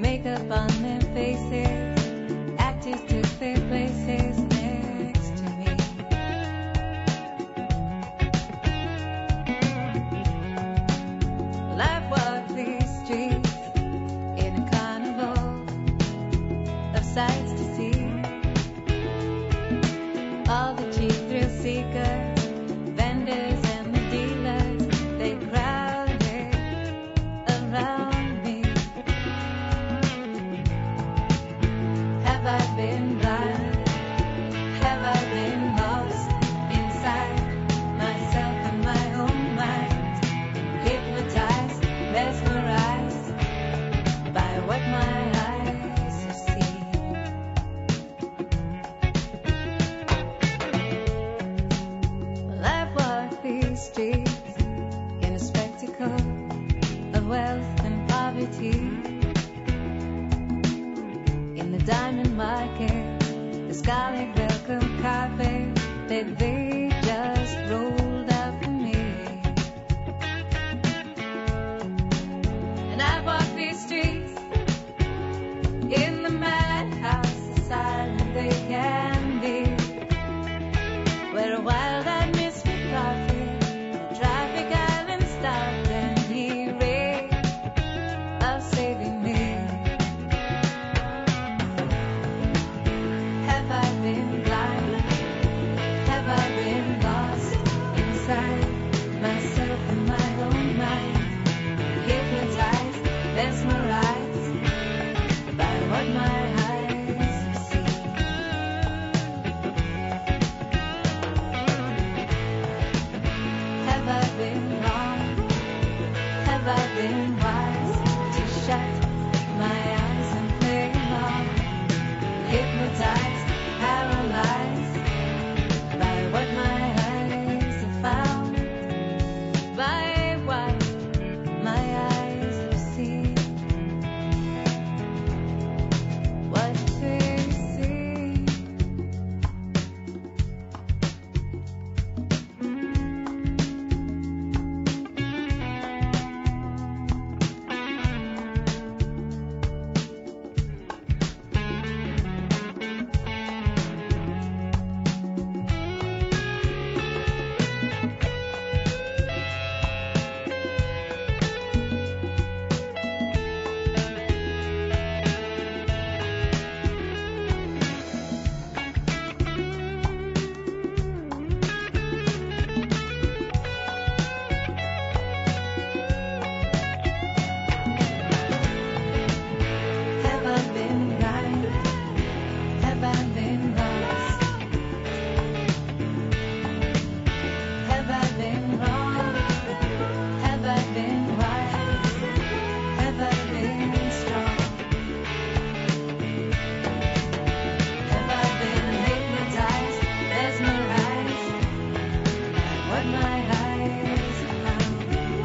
makeup on their faces. Actors took their places next to me. Well, I've walked these streets in a carnival of sights to see. All the cheap thrill seekers, vendors and the dealers, they crowded around me. Have I been blind? Have I been lost inside myself and my own mind? Hypnotized, mesmerized by what my eyes have seen. Well, I've walked these streets in a spectacle of wealth and poverty. In the diamond market, the scarlet welcome carpet that they just rolled out for me. And I've walked these streets in the madhouse, as silent they can be, where a wild-eyed misfit prophet, a traffic island stopped and he raved of saving me. Have I been blind? Have I been lost inside myself and my own mind? Hypnotized, mesmerized by what my eyes have seen. Have I been wrong? Have I been wise to shut my eyes and play along? Hypnotized, paralyzed by what my eyes have found, by what my eyes have seen. What they see. Have I been blind? Have I been lost? Have I been wrong? Have I been wise? Have I been strong? Have I been hypnotized, mesmerized by what my eyes have found?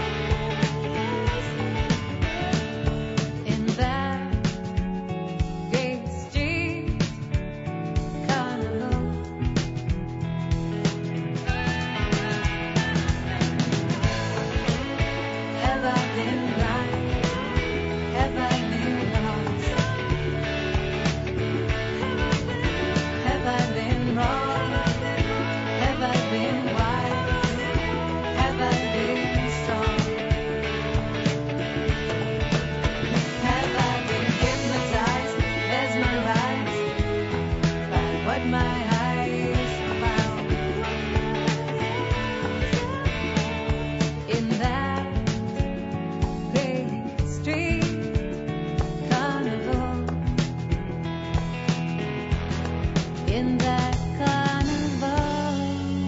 In that great street carnival, have I been blind? Have I been lost? Have I been wrong? Have I been wise? Have I been strong? Have I been hypnotized, mesmerized by what my eyes have found? In that great street carnival, in that carnival.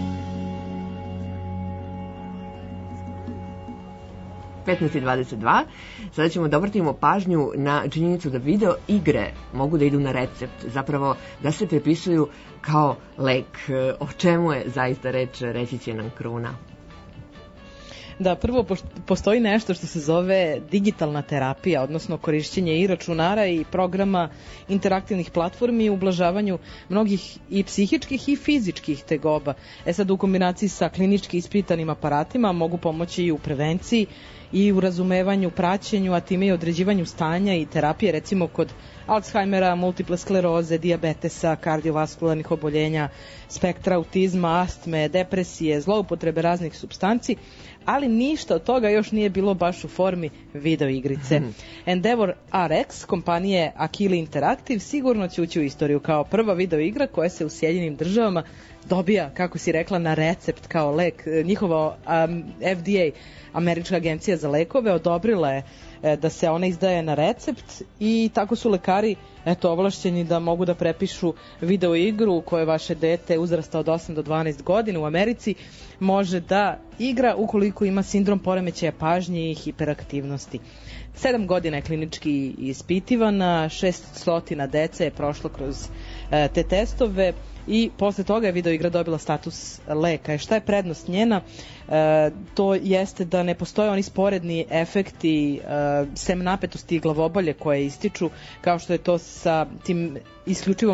15:22. Sada ćemo da obratimo pažnju na činjenicu da video igre mogu da idu na recept, zapravo da se prepisuju kao lek. O čemu je zaista reč, reći će nam Kruna. Da, prvo postoji nešto što se zove digitalna terapija, odnosno korišćenje i računara i programa interaktivnih platformi u ublažavanju mnogih i psihičkih i fizičkih tegoba. Sad u kombinaciji sa klinički ispitanim aparatima mogu pomoći i u prevenciji i u razumevanju, praćenju, a time i određivanju stanja i terapije, recimo kod Alzheimera, multiple skleroze, dijabetesa, kardiovaskularnih oboljenja, spektra autizma, astme, depresije, zloupotrebe raznih supstanci, ali ništa od toga još nije bilo baš u formi videoigrice. Endeavor RX, kompanije Akili Interactive, sigurno će ući u istoriju kao prva videoigra koja se u Sjedinjenim Državama dobija, kako si rekla, na recept kao lek. Njihova FDA, Američka agencija za lekove, odobrila je da se ona izdaje na recept i tako su lekari ovlašćeni da mogu da prepišu video igru u kojoj vaše dete uzrasta od 8 do 12 godina u Americi može da igra ukoliko ima sindrom poremećaja pažnje i hiperaktivnosti. 7 godina je klinički ispitivana, 600 dece je prošlo kroz te testove i posle toga je videoigra dobila status leka. I šta je prednost njena? To jeste da ne postoje oni sporedni efekti sem napetosti i glavobolje koje ističu, kao što je to sa tim isključivo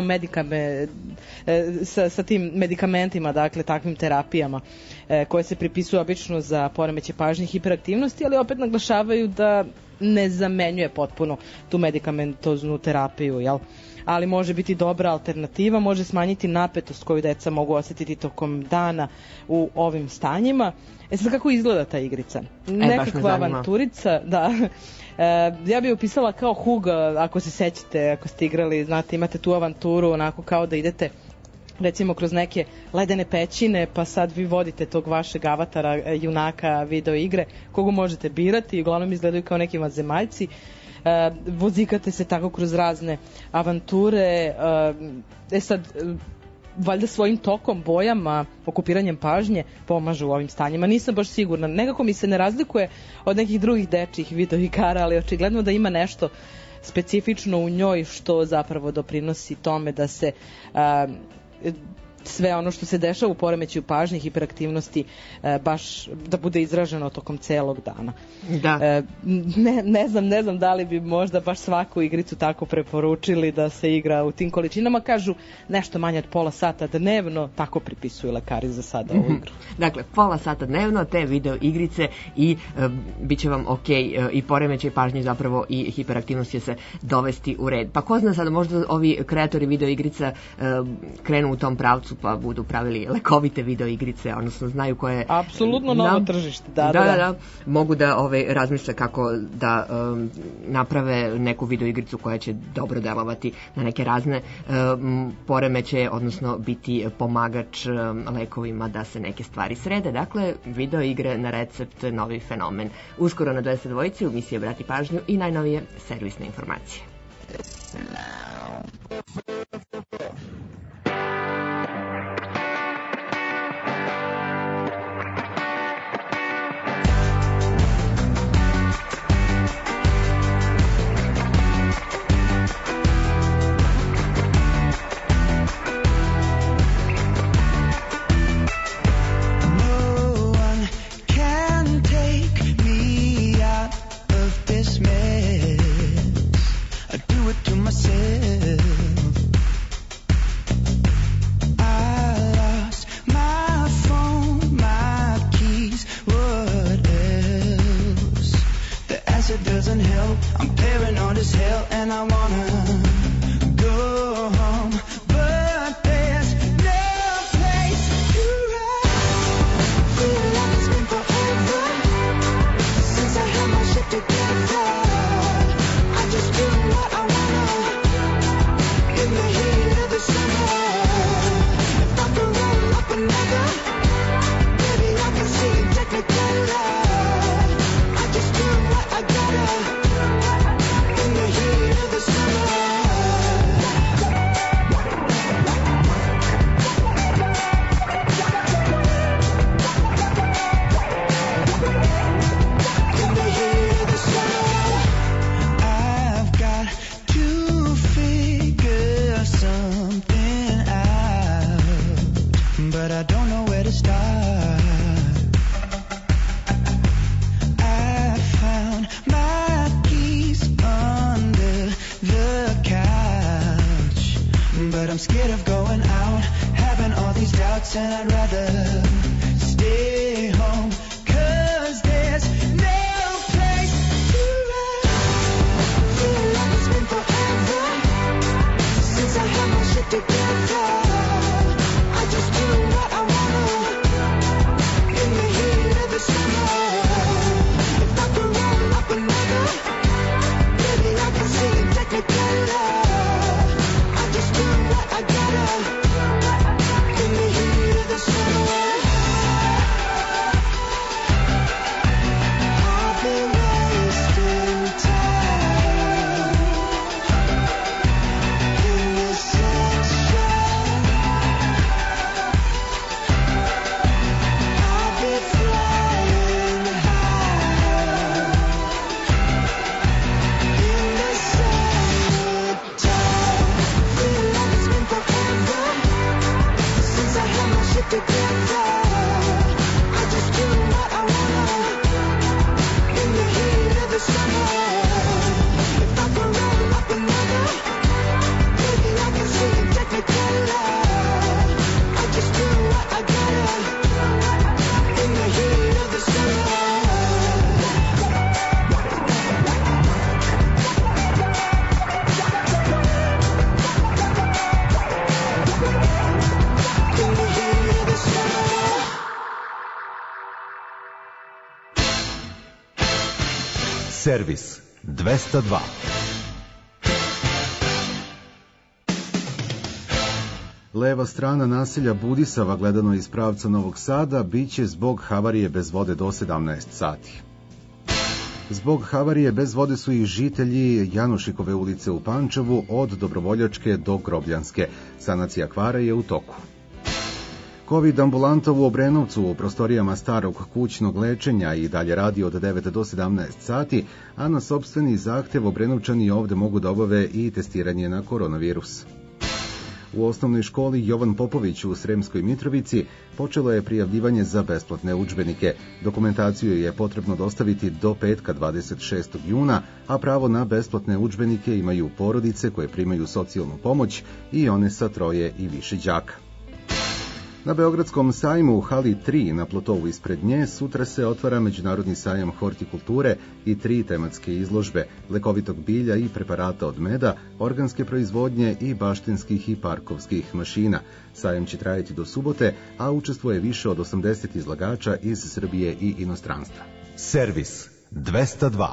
sa tim medikamentima, dakle takvim terapijama koje se pripisuju obično za poremećaj pažnje i hiperaktivnosti, ali opet naglašavaju da ne zamenjuje potpuno tu medikamentoznu terapiju, jel? Ali može biti dobra alternativa, može smanjiti napetost koju deca mogu osjetiti tokom dana u ovim stanjima. Sad kako izgleda ta igrica? Nekakva avanturica, da. Ja bih opisala kao Hug, ako se sećate, ako ste igrali, znate, imate tu avanturu, onako kao da idete recimo kroz neke ledene pećine, pa sad vi vodite tog vašeg avatara, junaka video igre, koga možete birati, uglavnom izgledaju kao neki vanzemaljci. Vozikate se tako kroz razne avanture. Sad, valjda svojim tokom, bojama, okupiranjem pažnje pomažu u ovim stanjima. Nisam baš sigurna. Nekako mi se ne razlikuje od nekih drugih dečjih videoigara, ali očigledno da ima nešto specifično u njoj što zapravo doprinosi tome da se sve ono što se dešava u poremećaju pažnje i hiperaktivnosti baš da bude izraženo tokom celog dana. Da. Ne znam da li bi možda baš svaku igricu tako preporučili da se igra u tim količinama. Kažu nešto manje od pola sata dnevno, tako pripisuju lekari za sada ovu igru. Dakle, pola sata dnevno te video igrice i bit će vam ok i poremećaj pažnje zapravo i hiperaktivnost će se dovesti u red. Pa ko zna sada, možda ovi kreatori video igrica krenu u tom pravcu pa budu pravili lekovite video igrice, odnosno znaju koje... Apsolutno novo tržište, da. Mogu da razmisle kako da naprave neku video igricu koja će dobro delovati na neke razne poremećaje, odnosno biti pomagač lekovima da se neke stvari srede. Dakle, video igre na recept, novi fenomen. Uskoro na 202 u emisiji Obrati pažnju i najnovije servisne informacije. Servis 202. Leva strana naselja Budisava, gledano iz pravca Novog Sada, biće zbog havarije bez vode do 17 sati. Zbog havarije bez vode su i žitelji Janušikove ulice u Pančevu od Dobrovoljačke do Grobljanske. Sanacija kvara je u toku. Covid ambulanta u Obrenovcu u prostorijama starog kućnog lečenja i dalje radi od 9 do 17 sati, a na sopstveni zahtev Obrenovčani ovde mogu da obave i testiranje na koronavirus. U osnovnoj školi Jovan Popović u Sremskoj Mitrovici počelo je prijavljivanje za besplatne udžbenike. Dokumentaciju je potrebno dostaviti do petka 26. juna, a pravo na besplatne udžbenike imaju porodice koje primaju socijalnu pomoć i one sa 3 i više đaka. Na Beogradskom sajmu u hali 3 na plotovu ispred nje sutra se otvara Međunarodni sajam hortikulture i 3 tematske izložbe, lekovitog bilja i preparata od meda, organske proizvodnje i baštinskih i parkovskih mašina. Sajam će trajati do subote, a učestvuje više od 80 izlagača iz Srbije i inostranstva. Servis 202.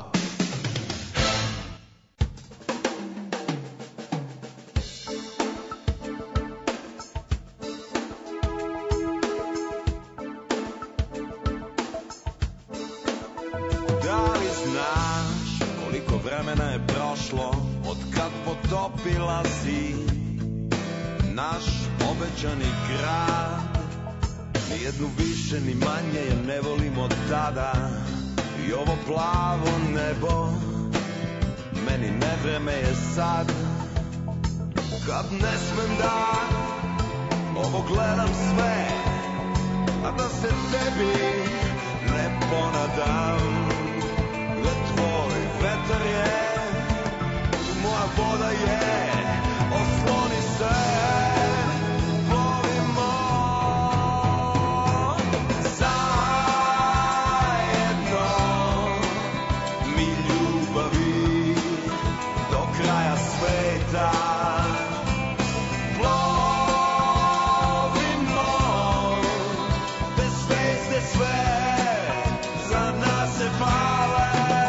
Potopila si naš obećani grad. Nijednu više ni manje je ne volim od tada. I ovo plavo nebo meni nevreme je sad. Kad ne smem da ovo gledam sve, a da se tebi ne ponadam. Gde tvoj vetar je, moja voda je, osloni se, plovimo zajedno, mi ljubavi do kraja sveta. Plovimo bez zvezde sve, za nas se pale.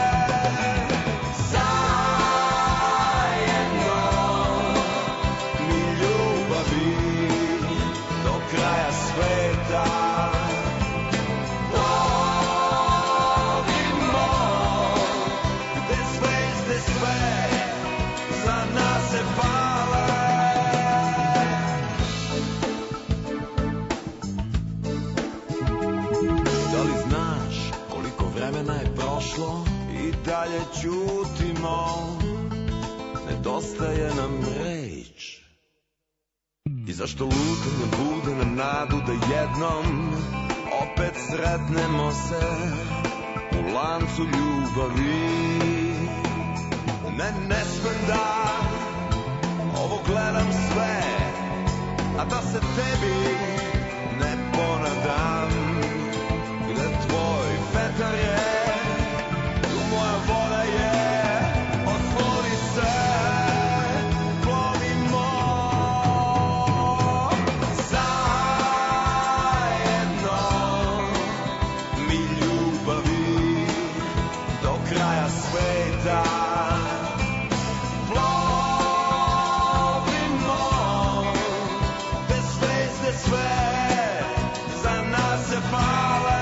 Dalje ćutimo, nedostaje nam reč. I zašto lutanje bude nam nadu da jednom opet sretnemo se u lancu ljubavi. Ne smem da ovo gledam sve, a da se tebi ne ponadam. Gde tvoj vetar je, moja voda je, osloni se, plovimo zajedno, mi ljubavi do kraja sveta. Plovimo bez zvezde sve, za nas se pale.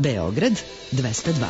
Beograd 202.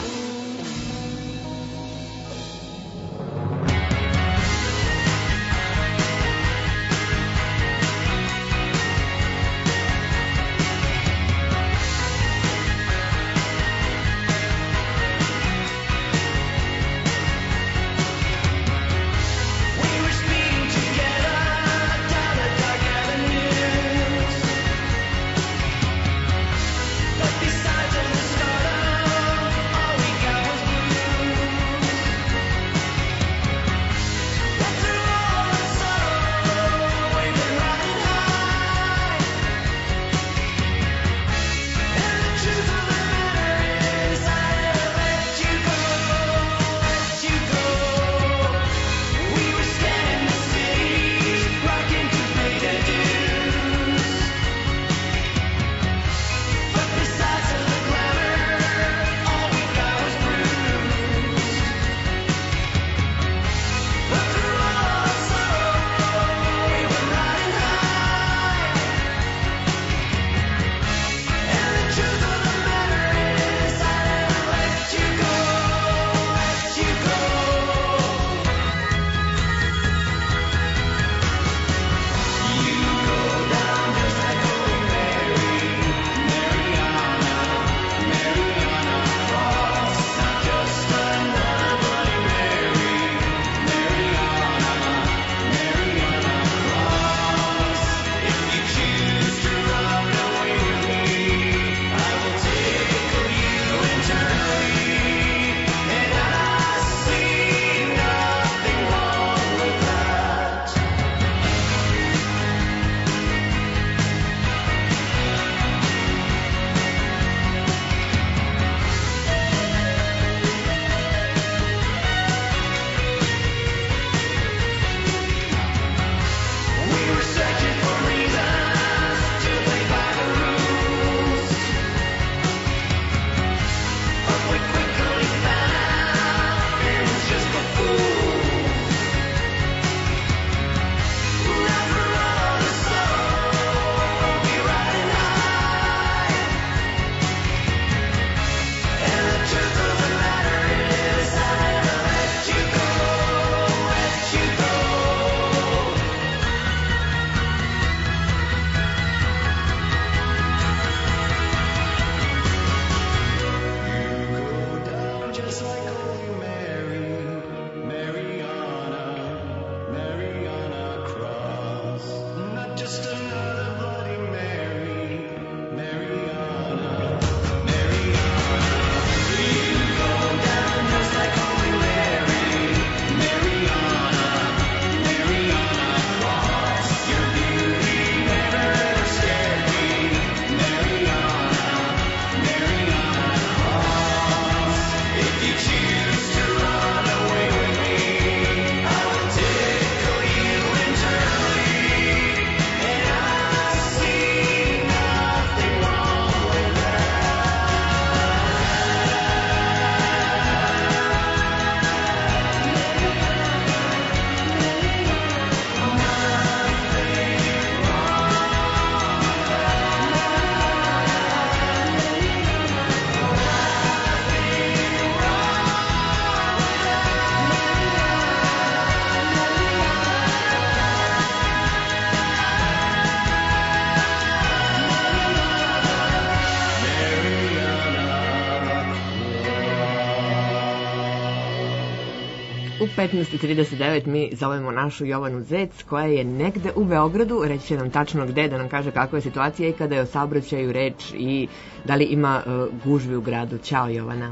U 15:39 mi zovemo našu Jovanu Zec, koja je negde u Beogradu, reći će nam tačno gde, da nam kaže kakva je situacija i kada je o saobraćaju reč i da li ima gužvi u gradu. Ćao Jovana.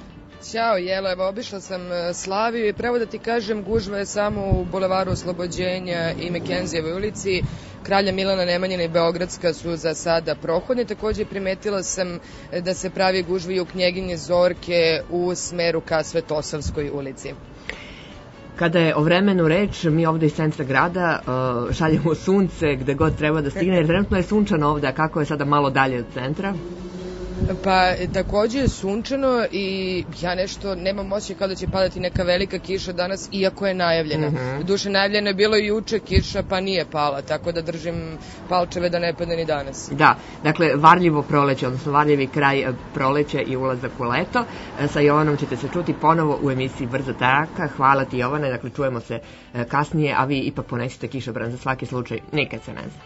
Ćao Jelo, evo obišla sam Slaviju i pravo da ti kažem, gužva je samo u Bulevaru Oslobođenja i Mekenzijevoj ulici. Kralja Milana Nemanjina i Beogradska su za sada prohodne. Takođe primetila sam da se pravi gužvi u Knjeginje Zorke u smeru ka Svetosavskoj ulici. Kada je o vremenu reč, mi ovde iz centra grada šaljemo sunce gde god treba da stigne, jer trenutno je sunčano ovde, a kako je sada malo dalje od centra? Pa takođe je sunčano i ja nešto nemam osjećaj kao da će padati neka velika kiša danas, iako je najavljena. Duše najavljena je bilo i juče kiša, pa nije pala, tako da držim palčeve da ne padne ni danas. Da, dakle, varljivo proleće, odnosno varljivi kraj proleća i ulazak u leto. Sa Jovanom ćete se čuti ponovo u emisiji Brza traka. Hvala ti, Jovane, dakle, čujemo se kasnije, a vi ipak ponesite kišobran za svaki slučaj, nikad se ne zna.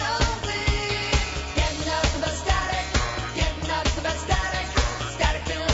Static in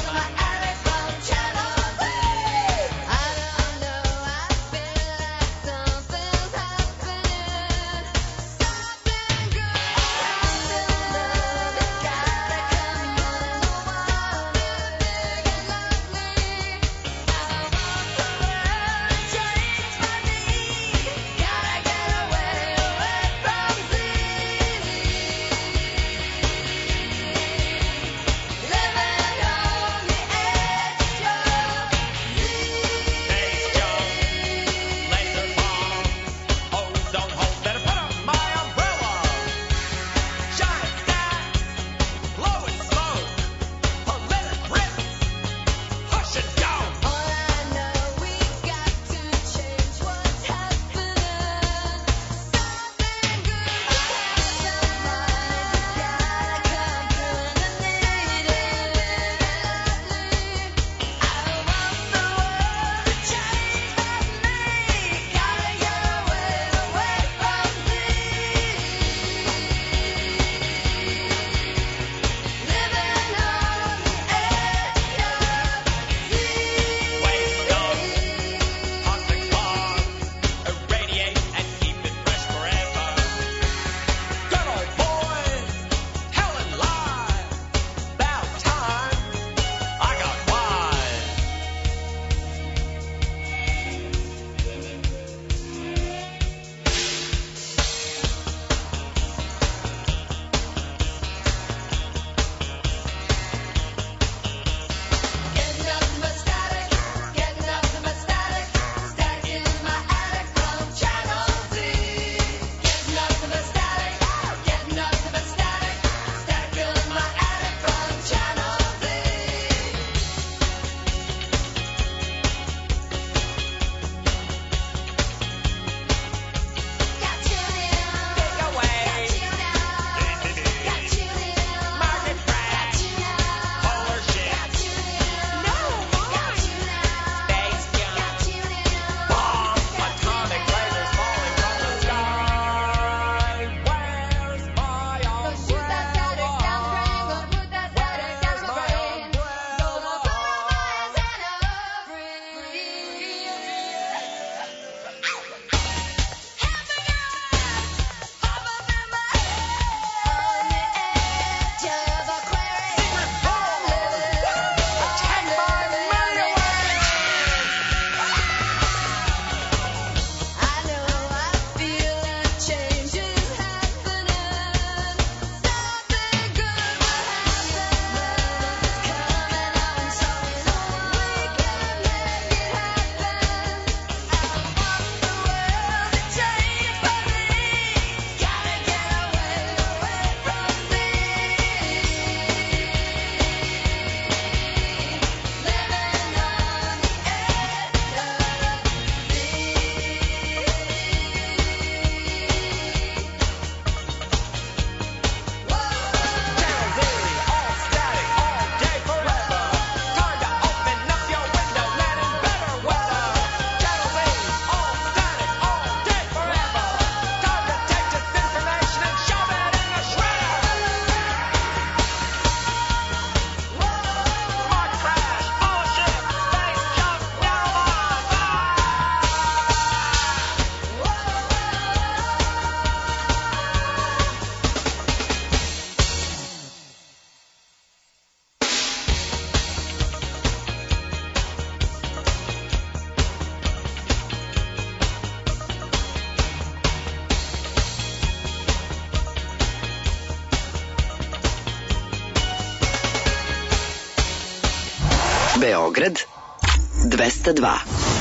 Beograd 202.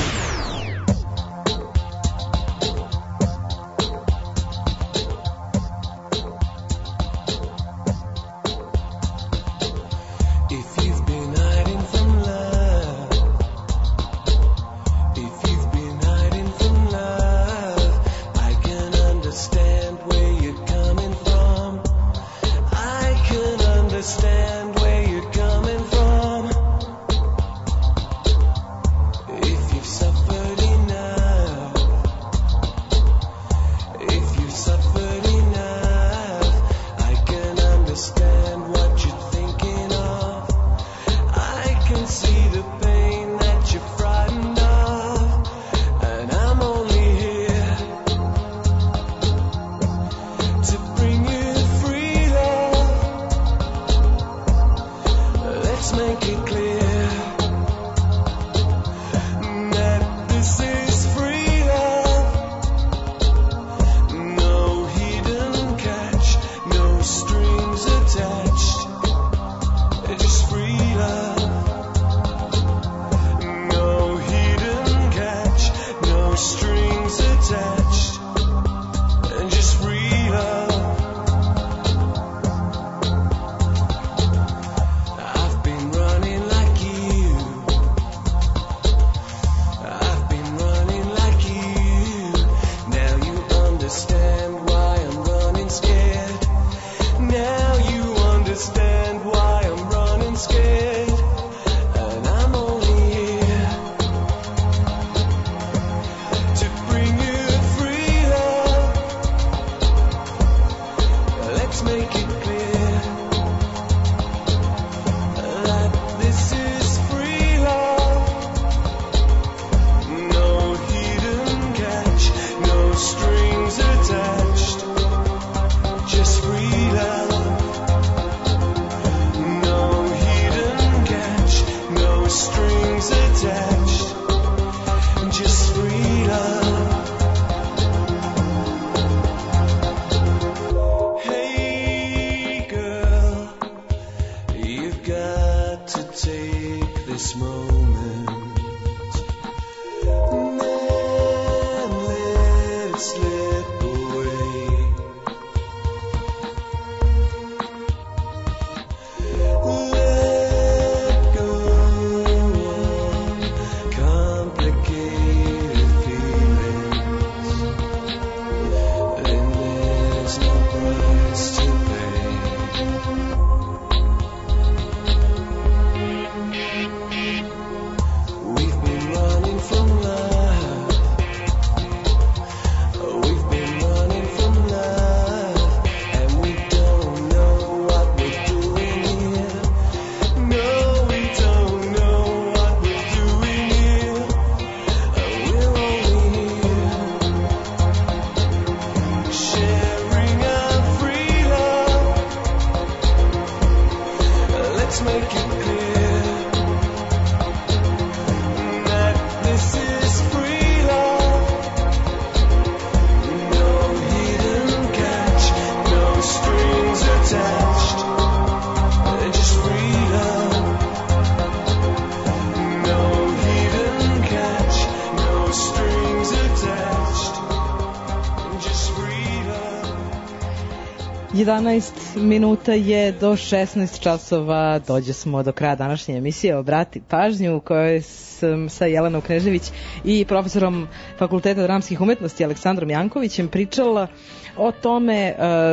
Understand where you're coming from. Minuta je do 16 časova, dođe smo do kraja današnje emisije Obrati pažnju, u kojoj sam sa Jelenom Knežević i profesorom Fakulteta dramskih umetnosti Aleksandrom Jankovićem pričala o tome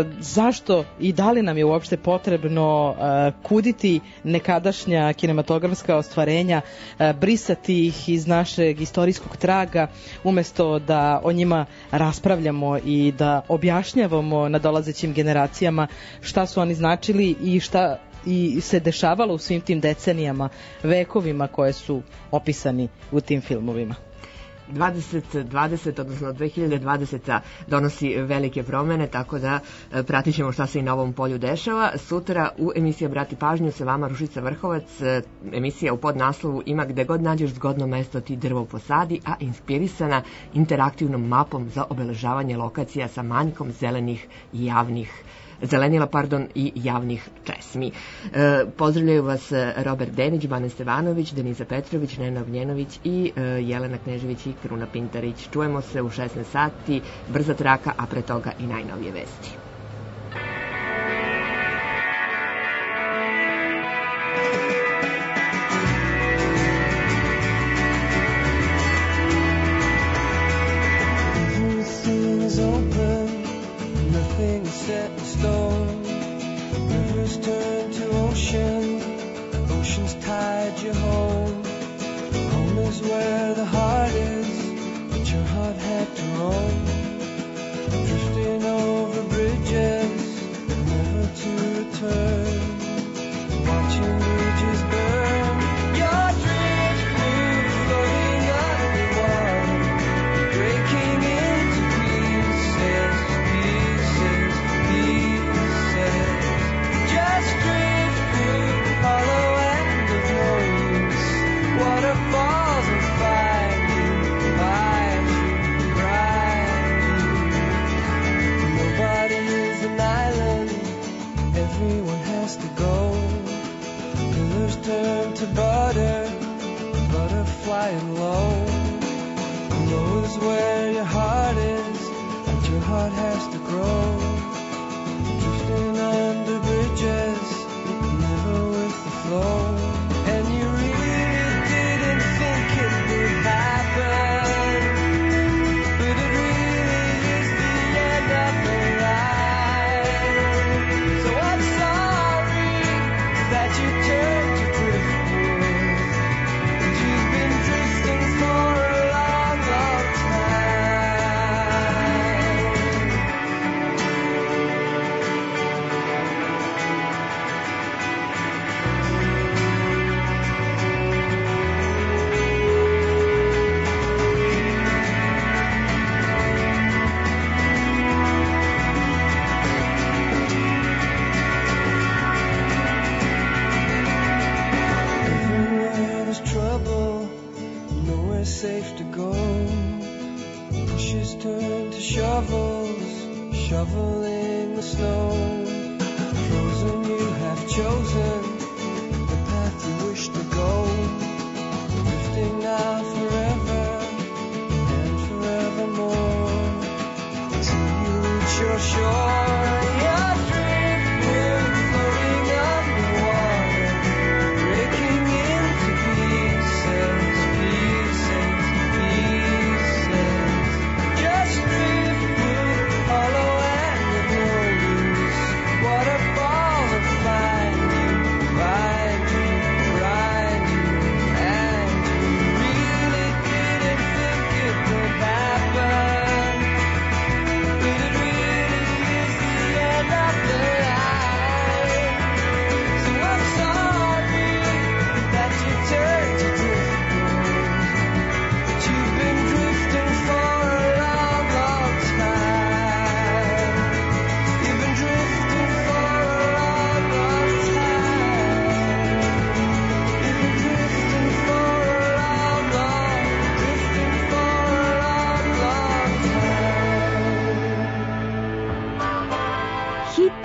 zašto i da li nam je uopšte potrebno kuditi nekadašnja kinematografska ostvarenja, brisati ih iz našeg istorijskog traga, umesto da o njima raspravljamo i da objašnjavamo nadolazećim generacijama šta su oni značili i šta i se dešavalo u svim tim decenijama, vekovima koje su opisani u tim filmovima. 2020, odnosno 2020 donosi velike promene, tako da pratit ćemo šta se i na ovom polju dešava. Sutra u emisiji Obrati pažnju sa vama Ružica Vrhovac, emisija u podnaslovu Ima gde god nađeš zgodno mesto ti drvo posadi, a inspirisana interaktivnom mapom za obeležavanje lokacija sa manjkom zelenih i javnih zelenila i javnih česmi. Pozdravljaju vas Robert Denić, Bane Stevanović, Denisa Petrović, Nena Ognjenović i Jelena Knežević i Kruna Pintarić. Čujemo se u 16 sati, brza traka, a pre toga i najnovije vesti. Everything's open, nothing's set in stone. Rivers turn to ocean, ocean's tide you home. Home is where the heart is, but your heart had to roam. Drifting over bridges, never to return. Watching bridges burn, your driftwood floating underwater, breaking into pieces, pieces, pieces. Just driftwood, hollow and of no use. Waterfalls will find you, find you. Nobody is an island, everyone has to go. Pillars turn to butter, butter flying low. Low is where your heart is, and your heart has to grow. Drifting under bridges, never with the flow. And you really didn't think it would happen, but it really is the end of the line. So I'm sorry that you turned to driftwood, and you've been drifting for a long, long Everywhere there's trouble, nowhere safe to go. Pushes turn to shovels, shoveling the snow. Frozen, you have chosen the path you wish to go. Drifting now forever and forevermore, till you reach your shore. Your driftwood floating underwater, breaking into pieces, pieces, pieces. Just driftwood, hollow and of no use. Waterfalls will find you, grind you, and you really didn't think it would happen, but it really is the end of the line. So I'm sorry that you turned to driftwood, but you've been drifting for a long, long time. You've been drifting for a long, long time. You've been drifting for a long, long, drifting for a long, long time. Hit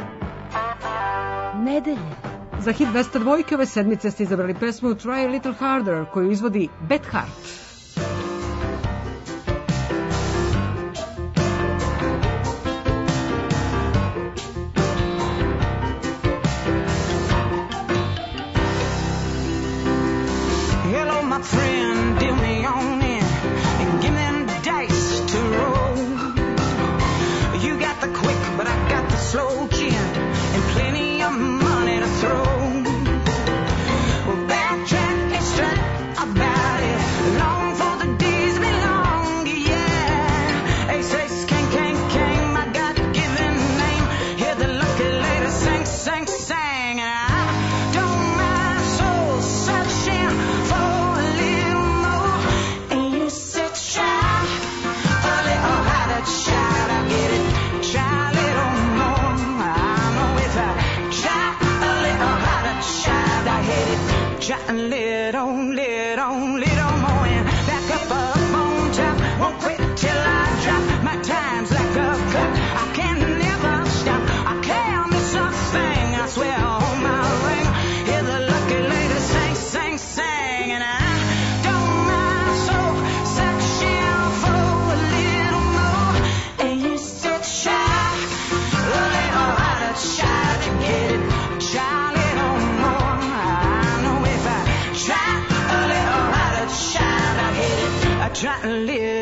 nedelje. Za hit 202 ove sedmice ste izabrali pesmu Try a Little Harder koju izvodi Beth Hart. Hello, my friend, deal me on in and give them dice to roll. You got the quick, but I got the slow gin and plenty of money to throw. Well, backtrack and strut about it. Long for the days belong, yeah. Ace, ace, king, king, king, my God-given name. Hear the lucky lady sing, sing, sing. And I don't mind soul searching for a little more. And you said try a little harder, child, I get it. Try a little more. I know if I try a little harder, child, I hit it. Try a little more. And back up on top. Won't quit till I drop. My time's like a clock. I can never stop. I can't live.